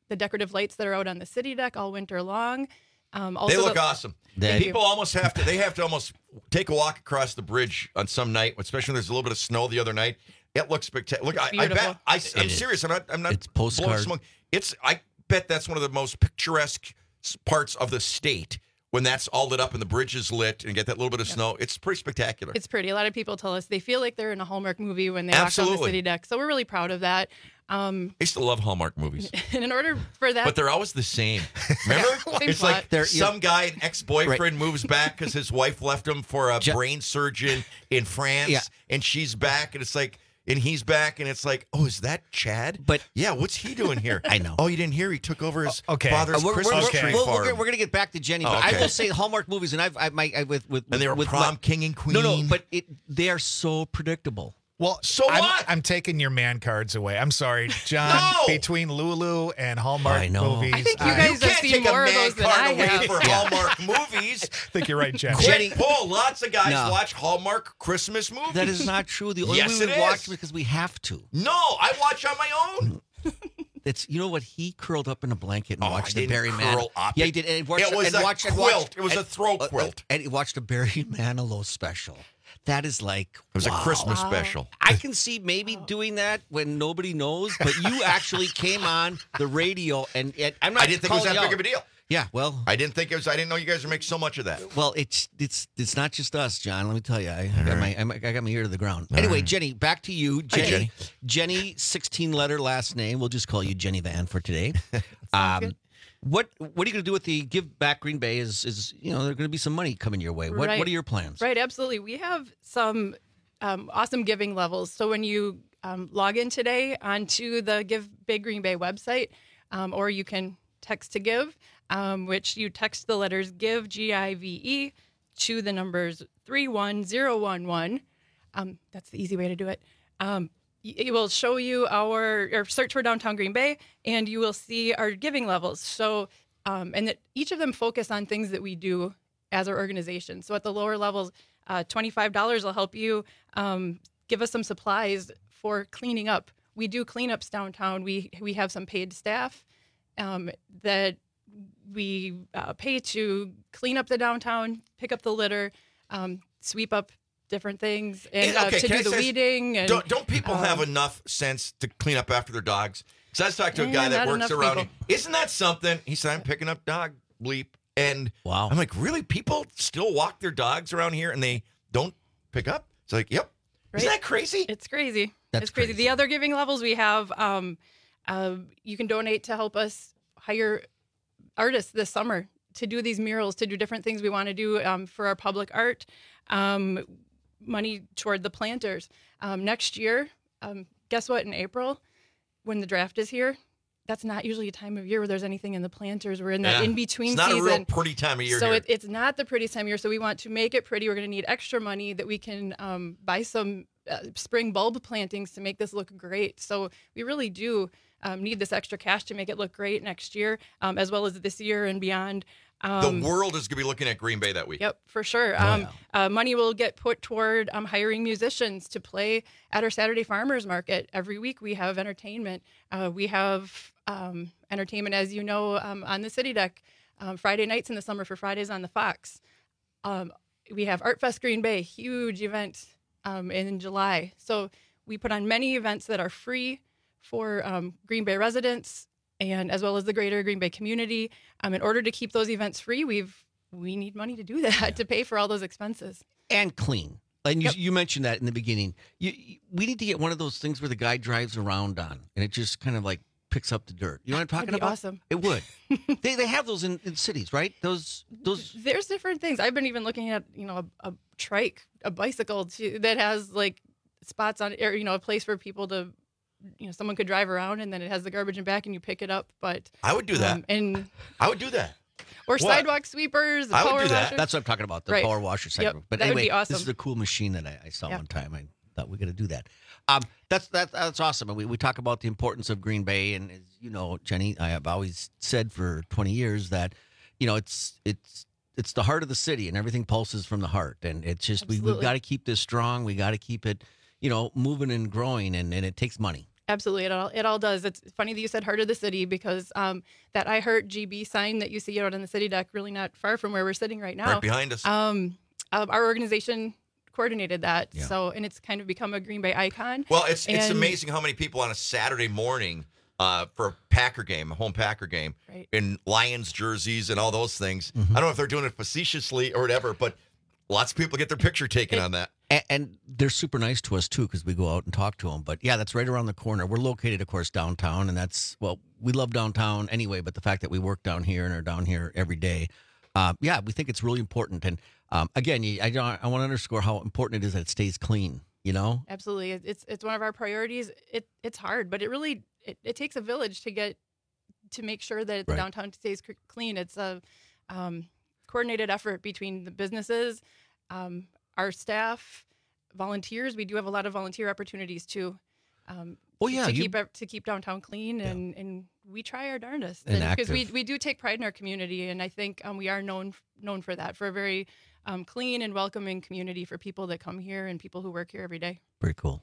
B: the decorative lights that are out on the city deck all winter long. Um, also
O: they look
B: the,
O: awesome.
B: Thank
O: People
B: you.
O: almost have to. They have to almost take a walk across the bridge on some night, especially when there's a little bit of snow the other night. It looks spectacular. Look, I, I bet. I, I'm
P: It
O: serious. I'm not. I'm not
P: It's
O: blowing
P: postcard.
O: smoke. It's. I bet that's one of the most picturesque s- parts of the state when that's all lit up and the bridge is lit and get that little bit of snow. It's pretty spectacular.
B: It's pretty. A lot of people tell us they feel like they're in a Hallmark movie when they walk on
O: Absolutely.
B: the city deck. So we're really proud of that. Um,
O: I used to love Hallmark movies.
B: and in order for that,
O: But they're always the same. Remember?
B: Same
O: It's
B: plot.
O: like
P: They're-
O: some guy, an ex-boyfriend, moves back because his wife left him for a
P: Ju-
O: brain surgeon in France,
P: Yeah.
O: and she's back, and it's like, and he's back, and it's like, oh, is that Chad?
P: But
O: yeah, what's he doing here?
P: I know.
O: Oh, you didn't hear? He took over his
Q: Okay.
O: father's
P: Uh, we're, we're,
O: Christmas
P: we're,
O: tree
P: we're,
O: farm.
P: we're, we're going to get back to Jenny,
O: Oh,
P: but I
O: okay.
P: will say Hallmark movies, and I've I, my I, with with
O: and they were
P: with
O: prom
P: my-
O: king and queen.
P: No, no, but it, they are so predictable.
Q: Well,
O: So
Q: I'm,
O: what?
Q: I'm taking your man cards away. I'm sorry, John.
O: No!
Q: Between Lulu and Hallmark
P: I know.
Q: movies,
B: I think you
Q: I
B: guys
O: you
B: have
O: can't
B: seen
O: take
B: more
O: a
B: of
O: man
B: those than
O: card
B: I
O: away
B: have.
O: for Hallmark movies.
Q: think you're right, Jen.
O: Quick poll. Lots of guys
P: No.
O: watch Hallmark Christmas movies.
P: That is not true. The only
O: Yes,
P: way we
O: it is.
P: watch because we have to.
O: No, I watch on my own.
P: It's you know what he curled up in a blanket and
O: Oh,
P: watched
O: I
P: the
O: didn't
P: Barry
O: curl
P: Manilow.
O: up.
P: Yeah, he did. And watched,
O: It was
P: and
O: a
P: watched, and
O: quilt.
P: watched-
O: It was
P: and-
O: a throw
P: uh, uh,
O: quilt.
P: and he watched a Barry Manilow special. That is like
O: It was
P: wow.
O: a Christmas special.
P: I can see maybe doing that when nobody knows, but you actually came on the radio and, and I'm not.
O: I didn't think it was
P: calling
O: that
P: you
O: big of a
P: out.
O: deal.
P: Yeah, well,
O: I didn't think it was. I didn't know you guys would make so much of that.
P: well, it's it's it's not just us, John. Let me tell you, I, I got my I got my ear to the ground. Anyway, Jenny, back to you, Jenny.
O: Jenny.
P: Jenny, sixteen letter last name. We'll just call you Jenny Van for today. um,
B: good.
P: what what are you going to do with the Give Back Green Bay? Is is you know there's going to be some money coming your way. What
B: Right.
P: what are your plans?
B: Right, absolutely. We have some um, awesome giving levels. So when you um, log in today onto the Give Big Green Bay website, um, or you can text to give, um, which you text the letters give, G I V E, to the numbers three one zero one one. Um, that's the easy way to do it. Um, y- it will show you our, or search for Downtown Green Bay, and you will see our giving levels. So, um, and that each of them focus on things that we do as our organization. So at the lower levels, uh, twenty-five dollars will help you um, give us some supplies for cleaning up. We do cleanups downtown. We we have some paid staff um, that we uh, pay to clean up the downtown, pick up the litter, um, sweep up different things, and
O: And,
B: uh,
O: okay,
B: to
O: can
B: do
O: I
B: the
O: say-
B: weeding. And,
O: Don't, don't people
B: um,
O: have enough sense to clean up after their dogs? Because I was talking to a
B: Yeah,
O: guy that
B: not
O: works
B: enough
O: around.
B: people.
O: Isn't that something? He said, "I'm picking up dog bleep," and
P: wow,
O: I'm like, really? People still walk their dogs around here and they don't pick up? It's like, yep.
B: Right?
O: Isn't that crazy?
B: It's crazy.
P: That's
B: it's crazy.
P: crazy.
B: The other giving levels we have, um, uh, you can donate to help us hire artists this summer to do these murals, to do different things we want to do um, for our public art. Um, money toward the planters. Um, next year, um, guess what? In April, when the draft is here, that's not usually a time of year where there's anything in the planters. We're in that
O: Yeah.
B: in between
O: It's not
B: season.
O: a real pretty time of year
B: So
O: here.
B: it, it's not the prettiest time of year. So we want to make it pretty. We're going to need extra money that we can um, buy some uh, spring bulb plantings to make this look great. So we really do um, need this extra cash to make it look great next year, um, as well as this year and beyond. Um,
O: the world is going to be looking at Green Bay that week.
B: Yep, for sure.
O: Oh,
B: Um, uh, money will get put toward um, hiring musicians to play at our Saturday Farmers Market. Every week we have entertainment. Uh, we have um, entertainment, as you know, um, on the City Deck, um, Friday nights in the summer for Fridays on the Fox. Um, we have Art Fest Green Bay, huge event um, in July. So we put on many events that are free for um, Green Bay residents, and as well as the greater Green Bay community. Um, in order to keep those events free, we've we need money to do that, to pay for all those expenses.
P: And clean. And you, you mentioned that in the beginning. You, you- we need to get one of those things where the guy drives around on, and it just kind of like picks up the dirt. You know what I'm talking
B: That'd be
P: about?
B: awesome.
P: It would. they they have those in, in cities, right? Those those.
B: There's different things. I've been even looking at, you know, a, a trike, a bicycle to, that has like spots on, or, you know, a place for people to, you know, someone could drive around, and then it has the garbage in back and you pick it up. But
O: I would do that.
B: um, and
O: I would do that.
B: or
O: What?
B: sidewalk sweepers, the
O: I would
B: power
O: do that.
B: washers.
P: That's what I'm talking about. The
B: Right.
P: power washer segment.
B: Yep,
P: But
B: that would
P: anyway,
B: be awesome.
P: this is a cool machine that I, I saw
B: Yep.
P: one time. I thought we are going to do that. Um, that's that, that's awesome. And we, we talk about the importance of Green Bay, and as you know, Jenny, I have always said for twenty years that you know it's it's it's the heart of the city, and everything pulses from the heart. And it's just we, we've
B: Absolutely.
P: got to keep this strong. We got to keep it, you know, moving and growing, and, and it takes money.
B: Absolutely, it all it all does. It's funny that you said heart of the city because um, that I Heart G B sign that you see out on the city deck, really not far from where we're sitting right now,
O: Right behind us.
B: Um, uh, our organization coordinated that,
O: Yeah.
B: so and it's kind of become a Green Bay icon.
O: Well, it's it's
B: And-
O: amazing how many people on a Saturday morning uh, for a Packer game, a home Packer game,
B: Right.
O: in Lions jerseys and all those things.
P: Mm-hmm.
O: I don't know if they're doing it facetiously or whatever, but lots of people get their picture taken on that.
P: And, and they're super nice to us too because we go out and talk to them. But yeah, that's right around the corner. We're located, of course, downtown, and that's well, we love downtown anyway. But the fact that we work down here and are down here every day, uh, yeah, we think it's really important. And um, again, you- I don't- I want to underscore how important it is that it stays clean. You know,
B: Absolutely, It- it's it's one of our priorities. It it's hard, but it really it, it takes a village to get to make sure that the
P: Right.
B: downtown stays c- clean. It's a um, coordinated effort between the businesses, um, our staff, volunteers. We do have a lot of volunteer opportunities too. Um,
P: Oh,
B: to-
P: yeah,
B: to
P: you-
B: keep ev- to keep downtown clean, and, and we try our darndest
P: And
B: because we
P: active.
B: we do take pride in our community, and I think um, we are known known for that, for a very um, clean and welcoming community for people that come here and people who work here every day.
P: very cool.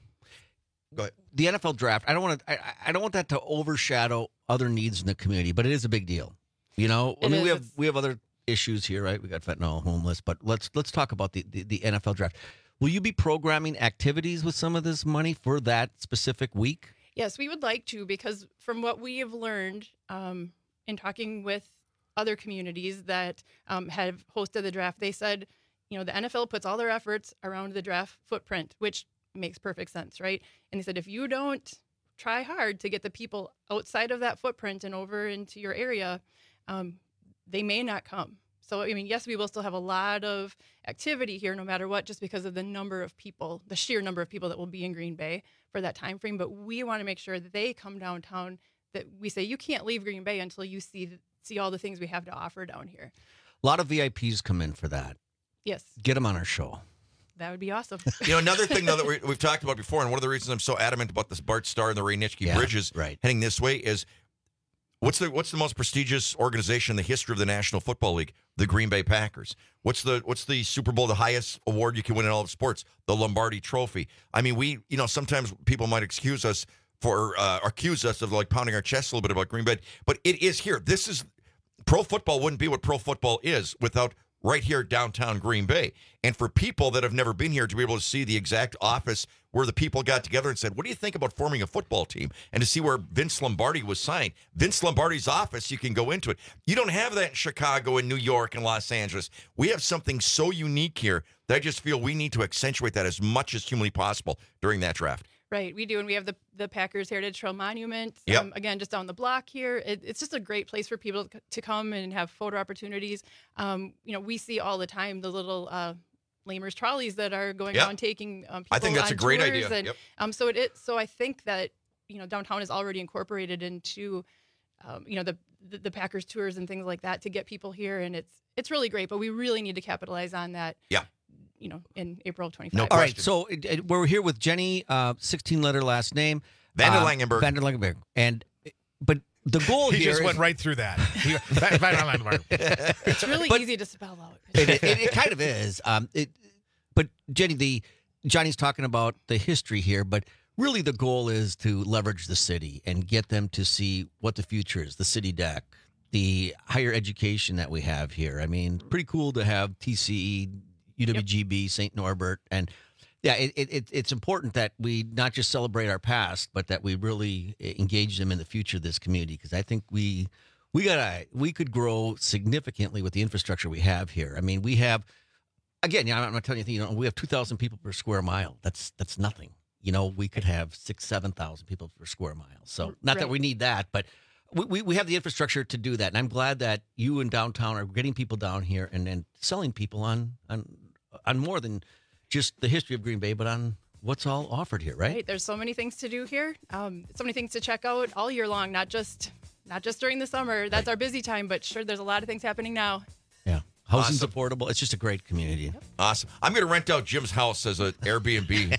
O: Go ahead.
P: The N F L draft. I don't want to. I, I don't want that to overshadow other needs in the community, but it is a big deal. You know, I
B: It
P: mean, we
B: is.
P: have we have other issues here, right? We got fentanyl, homeless, but let's let's talk about the, the the N F L draft. Will you be programming activities with some of this money for that specific week?
B: Yes, we would like to, because from what we have learned um, in talking with other communities that um, have hosted the draft, they said, you know, the N F L puts all their efforts around the draft footprint, which makes perfect sense, right? And they said, if you don't try hard to get the people outside of that footprint and over into your area, um, they may not come. So, I mean, yes, we will still have a lot of activity here no matter what, just because of the number of people, the sheer number of people that will be in Green Bay for that time frame. But we want to make sure that they come downtown, that we say, you can't leave Green Bay until you see see all the things we have to offer down here.
P: A lot of V I Ps come in for that.
B: Yes,
P: Get them on our show.
B: that would be awesome.
O: You know, another thing, though, that we, we've talked about before, and one of the reasons I'm so adamant about this Bart Starr and the Ray Nitschke
P: Yeah,
O: bridges
P: right.
O: heading this way is what's the what's the most prestigious organization in the history of the National Football League? The Green Bay Packers. What's the what's the Super Bowl, the highest award you can win in all of sports? The Lombardi Trophy. I mean, we, you know, sometimes people might excuse us for, uh, accuse us of like pounding our chests a little bit about Green Bay, but it is here. This is, pro football wouldn't be what pro football is without right here downtown Green Bay. And for people that have never been here to be able to see the exact office where the people got together and said, what do you think about forming a football team? And to see where Vince Lombardi was signed. Vince Lombardi's office, you can go into it. You don't have that in Chicago and New York and Los Angeles. We have something so unique here that I just feel we need to accentuate that as much as humanly possible during that draft.
B: Right, we do, and we have the the Packers Heritage Trail Monument.
O: Yep.
B: Um, again, just down the block here. It, it's just a great place for people to, to come and have photo opportunities. Um, you know, we see all the time the little uh, lamers trolleys that are going
O: Yep.
B: around taking um, people
O: I think that's
B: on
O: a great
B: tours,
O: idea.
B: And,
O: Yep.
B: um, so it, it so I think that you know downtown is already incorporated into um, you know the, the the Packers tours and things like that to get people here, and it's it's really great. But we really need to capitalize on that.
O: Yeah.
B: You know, in April of twenty-five.
P: All right, so it, it- we're here with Jenny, uh, sixteen-letter last name.
O: Van der
P: uh,
O: Langenberg.
P: Van der Langenberg. And, but the goal
Q: He
P: here
Q: just
P: is-
Q: went right through that. He- Van- Van der Langenberg.
B: It's really
P: But-
B: easy to spell out.
P: it, it, it kind of is. Um, it, but Jenny, the Johnny's talking about the history here, but really the goal is to leverage the city and get them to see what the future is, the city deck, the higher education that we have here. I mean, pretty cool to have T C E, U W G B, Saint Norbert, and yeah, it, it, it, it's important that we not just celebrate our past, but that we really engage them in the future of this community, because I think we we gotta we could grow significantly with the infrastructure we have here. I mean, we have again, you know, I'm not telling you, you know, we have two thousand people per square mile. That's that's nothing. You know, we could have six, seven thousand people per square mile. So not that
B: Right.
P: we need that, but we, we, we have the infrastructure to do that. And I'm glad that you in downtown are getting people down here and then selling people on on on more than just the history of Green Bay, but on what's all offered here, right?
B: Right. There's so many things to do here. Um, so many things to check out all year long, not just not just during the summer. That's our busy time, but sure, there's a lot of things happening now.
P: Yeah. Housing's affordable. It's just a great community.
O: Awesome. I'm going to rent out Jim's house as an Airbnb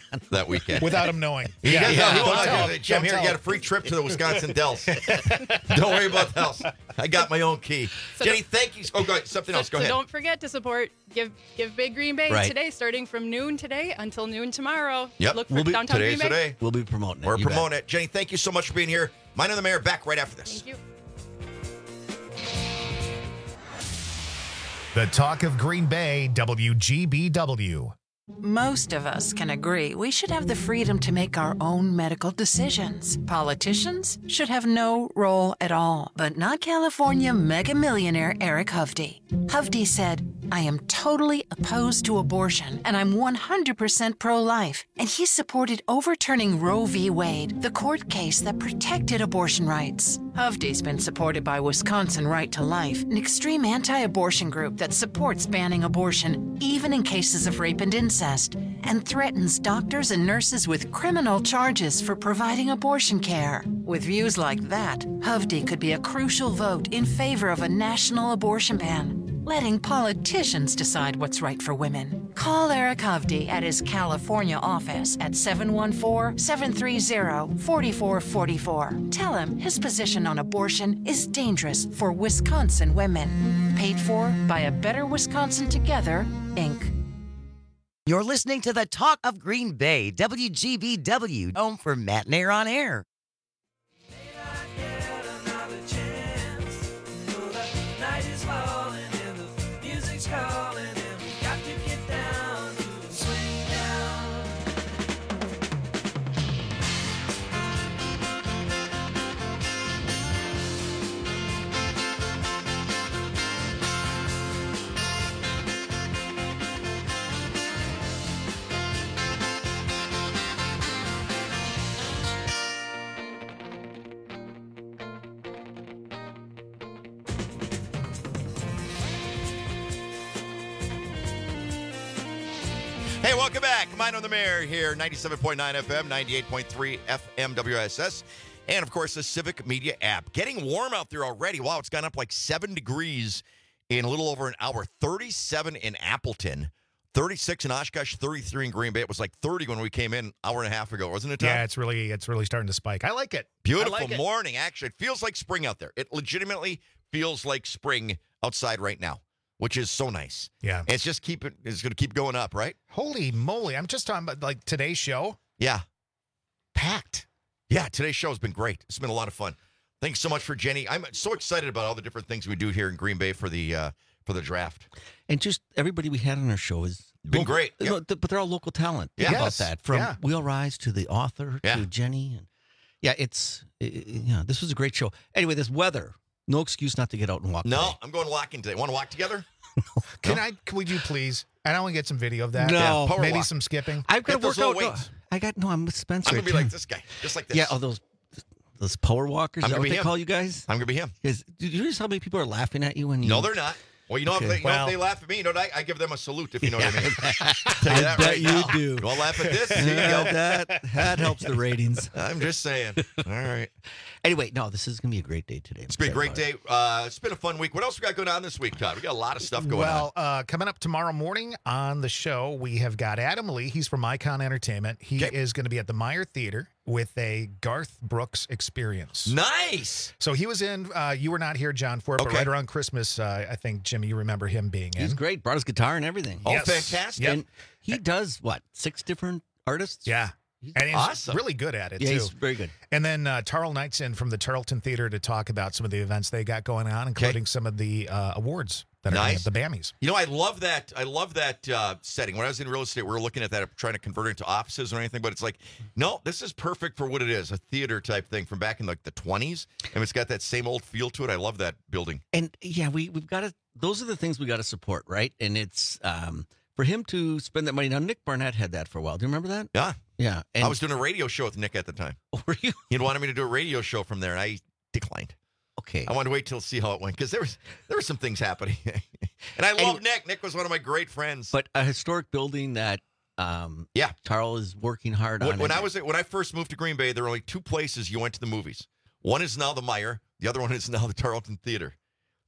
O: that weekend.
Q: Without him knowing.
O: He
Q: Yeah,
O: got-
Q: yeah,
O: he
Q: don't
O: wanted-
Q: tell him.
O: Jim,
Q: Don't
O: here,
Q: tell
O: you got a
Q: him.
O: free trip to the Wisconsin Dells. Don't worry about the house. I got my own key.
B: So
O: Jenny,
B: don't-
O: thank you. Oh, go ahead. Something else. Go
B: so
O: ahead.
B: don't forget to support Give Give Big Green Bay
O: Right.
B: today, starting from noon today until noon tomorrow.
O: Yep.
B: Look for
O: We'll be-
B: downtown
O: today's
B: Green Bay.
O: today.
P: We'll be promoting it.
O: We're
P: You
O: promoting
P: bet.
O: it. Jenny, thank you so much for being here. Mine and the Mayor back right after this.
B: Thank you.
A: The Talk of Green Bay, W G B W.
E: Most of us can agree we should have the freedom to make our own medical decisions. Politicians should have no role at all. But not California mega millionaire Eric Hovde. Hovde said, I am totally opposed to abortion, and I'm one hundred percent pro-life. And he supported overturning Roe v. Wade, the court case that protected abortion rights. Hovde's been supported by Wisconsin Right to Life, an extreme anti-abortion group that supports banning abortion, even in cases of rape and incest, and threatens doctors and nurses with criminal charges for providing abortion care. With views like that, Hovde could be a crucial vote in favor of a national abortion ban, letting politicians decide what's right for women. Call Eric Hovde at his California office at seven one four, seven three zero, four four four four. Tell him his position on abortion is dangerous for Wisconsin women. Paid for by A Better Wisconsin Together, Incorporated.
N: You're listening to the Talk of Green Bay, W G B W, home for Matt Nair on air.
O: Hey, welcome back. Mine on the Mayor here, ninety-seven point nine F M, ninety-eight point three F M W S S, and of course the Civic Media app. Getting warm out there already. Wow, it's gone up like seven degrees in a little over an hour. thirty-seven in Appleton, thirty-six in Oshkosh, thirty-three in Green Bay. It was like thirty when we came in an hour and a half ago, wasn't it, Tom?
Q: Yeah, it's really it's really starting to spike. I like it.
O: Beautiful
Q: I like it.
O: morning, actually. It feels like spring out there. It legitimately feels like spring outside right now, which is so nice.
Q: Yeah.
O: It's just keep it, it's going to keep going up, right?
Q: Holy moly. I'm just talking about like today's show.
O: Yeah.
Q: Packed.
O: Yeah, today's show has been great. It's been a lot of fun. Thanks so much for Jenny. I'm so excited about all the different things we do here in Green Bay for the uh, for the draft.
P: And just everybody we had on our show has
O: Been great.
P: No,
O: Yep.
P: th- but they're all local talent.
O: Yeah.
P: Think
O: Yes.
P: about that. From
O: Yeah.
P: Wheel Rise to the author
O: Yeah.
P: to Jenny. And yeah, it's, i- i- yeah, this was a great show. Anyway, this weather, no excuse not to get out and walk.
O: No,
P: today.
O: I'm going walking today. Want to walk together?
Q: Can I? Can we you please? And I want to get some video of that.
P: No. Yeah,
O: power
Q: maybe
O: walk.
Q: some skipping.
P: I've got
O: Get
P: to
O: those
P: work
O: little
P: out.
O: weights.
P: No, I got, no, I'm with Spencer.
O: I'm going to be like this guy, just like this.
P: Yeah, oh, those those power walkers.
O: I'm
P: Is that
O: gonna
P: what
O: be
P: they
O: him.
P: call you guys?
O: I'm going to be him.
P: Is, did you notice how many people are laughing at you when you?
O: No, they're not. Well, you know,
P: Okay.
O: if, they, you know
P: Well-
O: if they laugh at me, you know, I, I give them a salute, if you know what I mean. I'll tell
P: I
O: you that
P: bet
O: right
P: you
O: now.
P: do.
O: You want to laugh at this? There you
P: Yeah,
O: go.
P: that that helps the ratings.
O: I'm just saying. All right.
P: Anyway, no, this is going to be a great day today.
O: It's been a great day. Uh, it's been a fun week. What else we got going on this week, Todd? We got a lot of stuff going
Q: well,
O: on.
Q: uh, coming up tomorrow morning on the show, we have got Adam Lee. He's from Icon Entertainment. He
O: Okay.
Q: is going to be at the Meyer Theater with a Garth Brooks experience.
O: Nice.
Q: So he was in, uh, you were not here, John, for it, but
O: Okay.
Q: right around Christmas, uh, I think, Jimmy, you remember him being in.
P: He's great. Brought his guitar and everything.
O: Oh,
Q: Yes.
O: fantastic.
Q: Yep.
P: And he does what? Six different artists?
Q: Yeah. And he's
O: awesome.
Q: really good at it,
P: Yeah,
Q: too.
P: he's very good.
Q: And then uh, Tarl Knight's in from the Tarleton Theater to talk about some of the events they got going on, including some of the uh, awards that are
O: Nice.
Q: the BAMMys.
O: You know, I love that. I love that uh, setting. When I was in real estate, we were looking at that, trying to convert it into offices or anything. But it's like, no, this is perfect for what it is—a theater type thing from back in like the twenties, and it's got that same old feel to it. I love that building.
P: And yeah, we we've got to. Those are the things we got to support, right? And it's um, for him to spend that money. Now, Nick Barnett had that for a while. Do you remember that?
O: Yeah,
P: Yeah. And
O: I was doing a radio show with Nick at the time.
P: were you
O: He'd wanted me to do a radio show from there, and I declined.
P: okay?
O: I wanted to wait till see how it went because there was there were some things happening, and I love
P: And-
O: Nick. Nick was one of my great friends.
P: But a historic building that um,
O: yeah,
P: Carl is working hard
O: when,
P: on.
O: when
P: and-
O: I was when I first moved to Green Bay, there were only two places you went to the movies. One is now the Meyer. The other one is now the Tarleton Theater.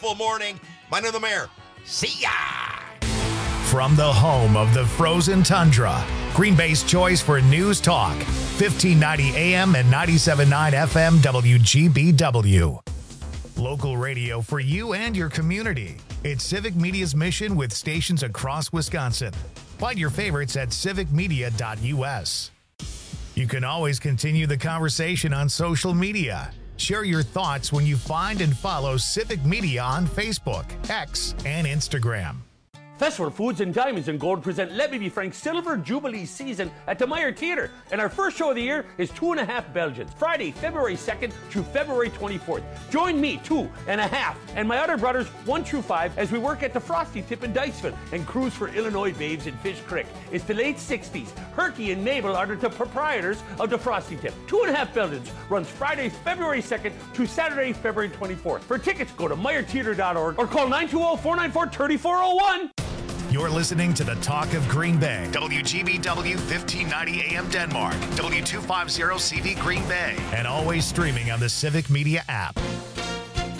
O: beautiful morning. My name is the mayor. See ya!
A: From the home of the frozen tundra, Green Bay's choice for news talk, fifteen ninety A M and ninety-seven point nine F M W G B W. Local radio for you and your community. It's Civic Media's mission with stations across Wisconsin. Find your favorites at civic media dot U S. You can always continue the conversation on social media. Share your thoughts when you find and follow Civic Media on Facebook, X, and Instagram.
F: Festival Foods and Diamonds in Gold present Let Me Be Frank's Silver Jubilee season at the Meyer Theatre. And our first show of the year is Two and a Half Belgians, Friday, February second through February twenty-fourth. Join me, Two and a Half, and my other brothers, One through Five, as we work at the Frosty Tip in Dykesville and cruise for Illinois babes in Fish Creek. It's the late sixties. Herky and Mabel are the proprietors of the Frosty Tip. Two and a Half Belgians runs Friday, February second to Saturday, February twenty-fourth. For tickets, go to meyer theatre dot org or call nine two zero, four nine four, three four zero one.
A: You're listening to the Talk of Green Bay. W G B W fifteen ninety A M Denmark. W two fifty C V Green Bay. And always streaming on the Civic Media app.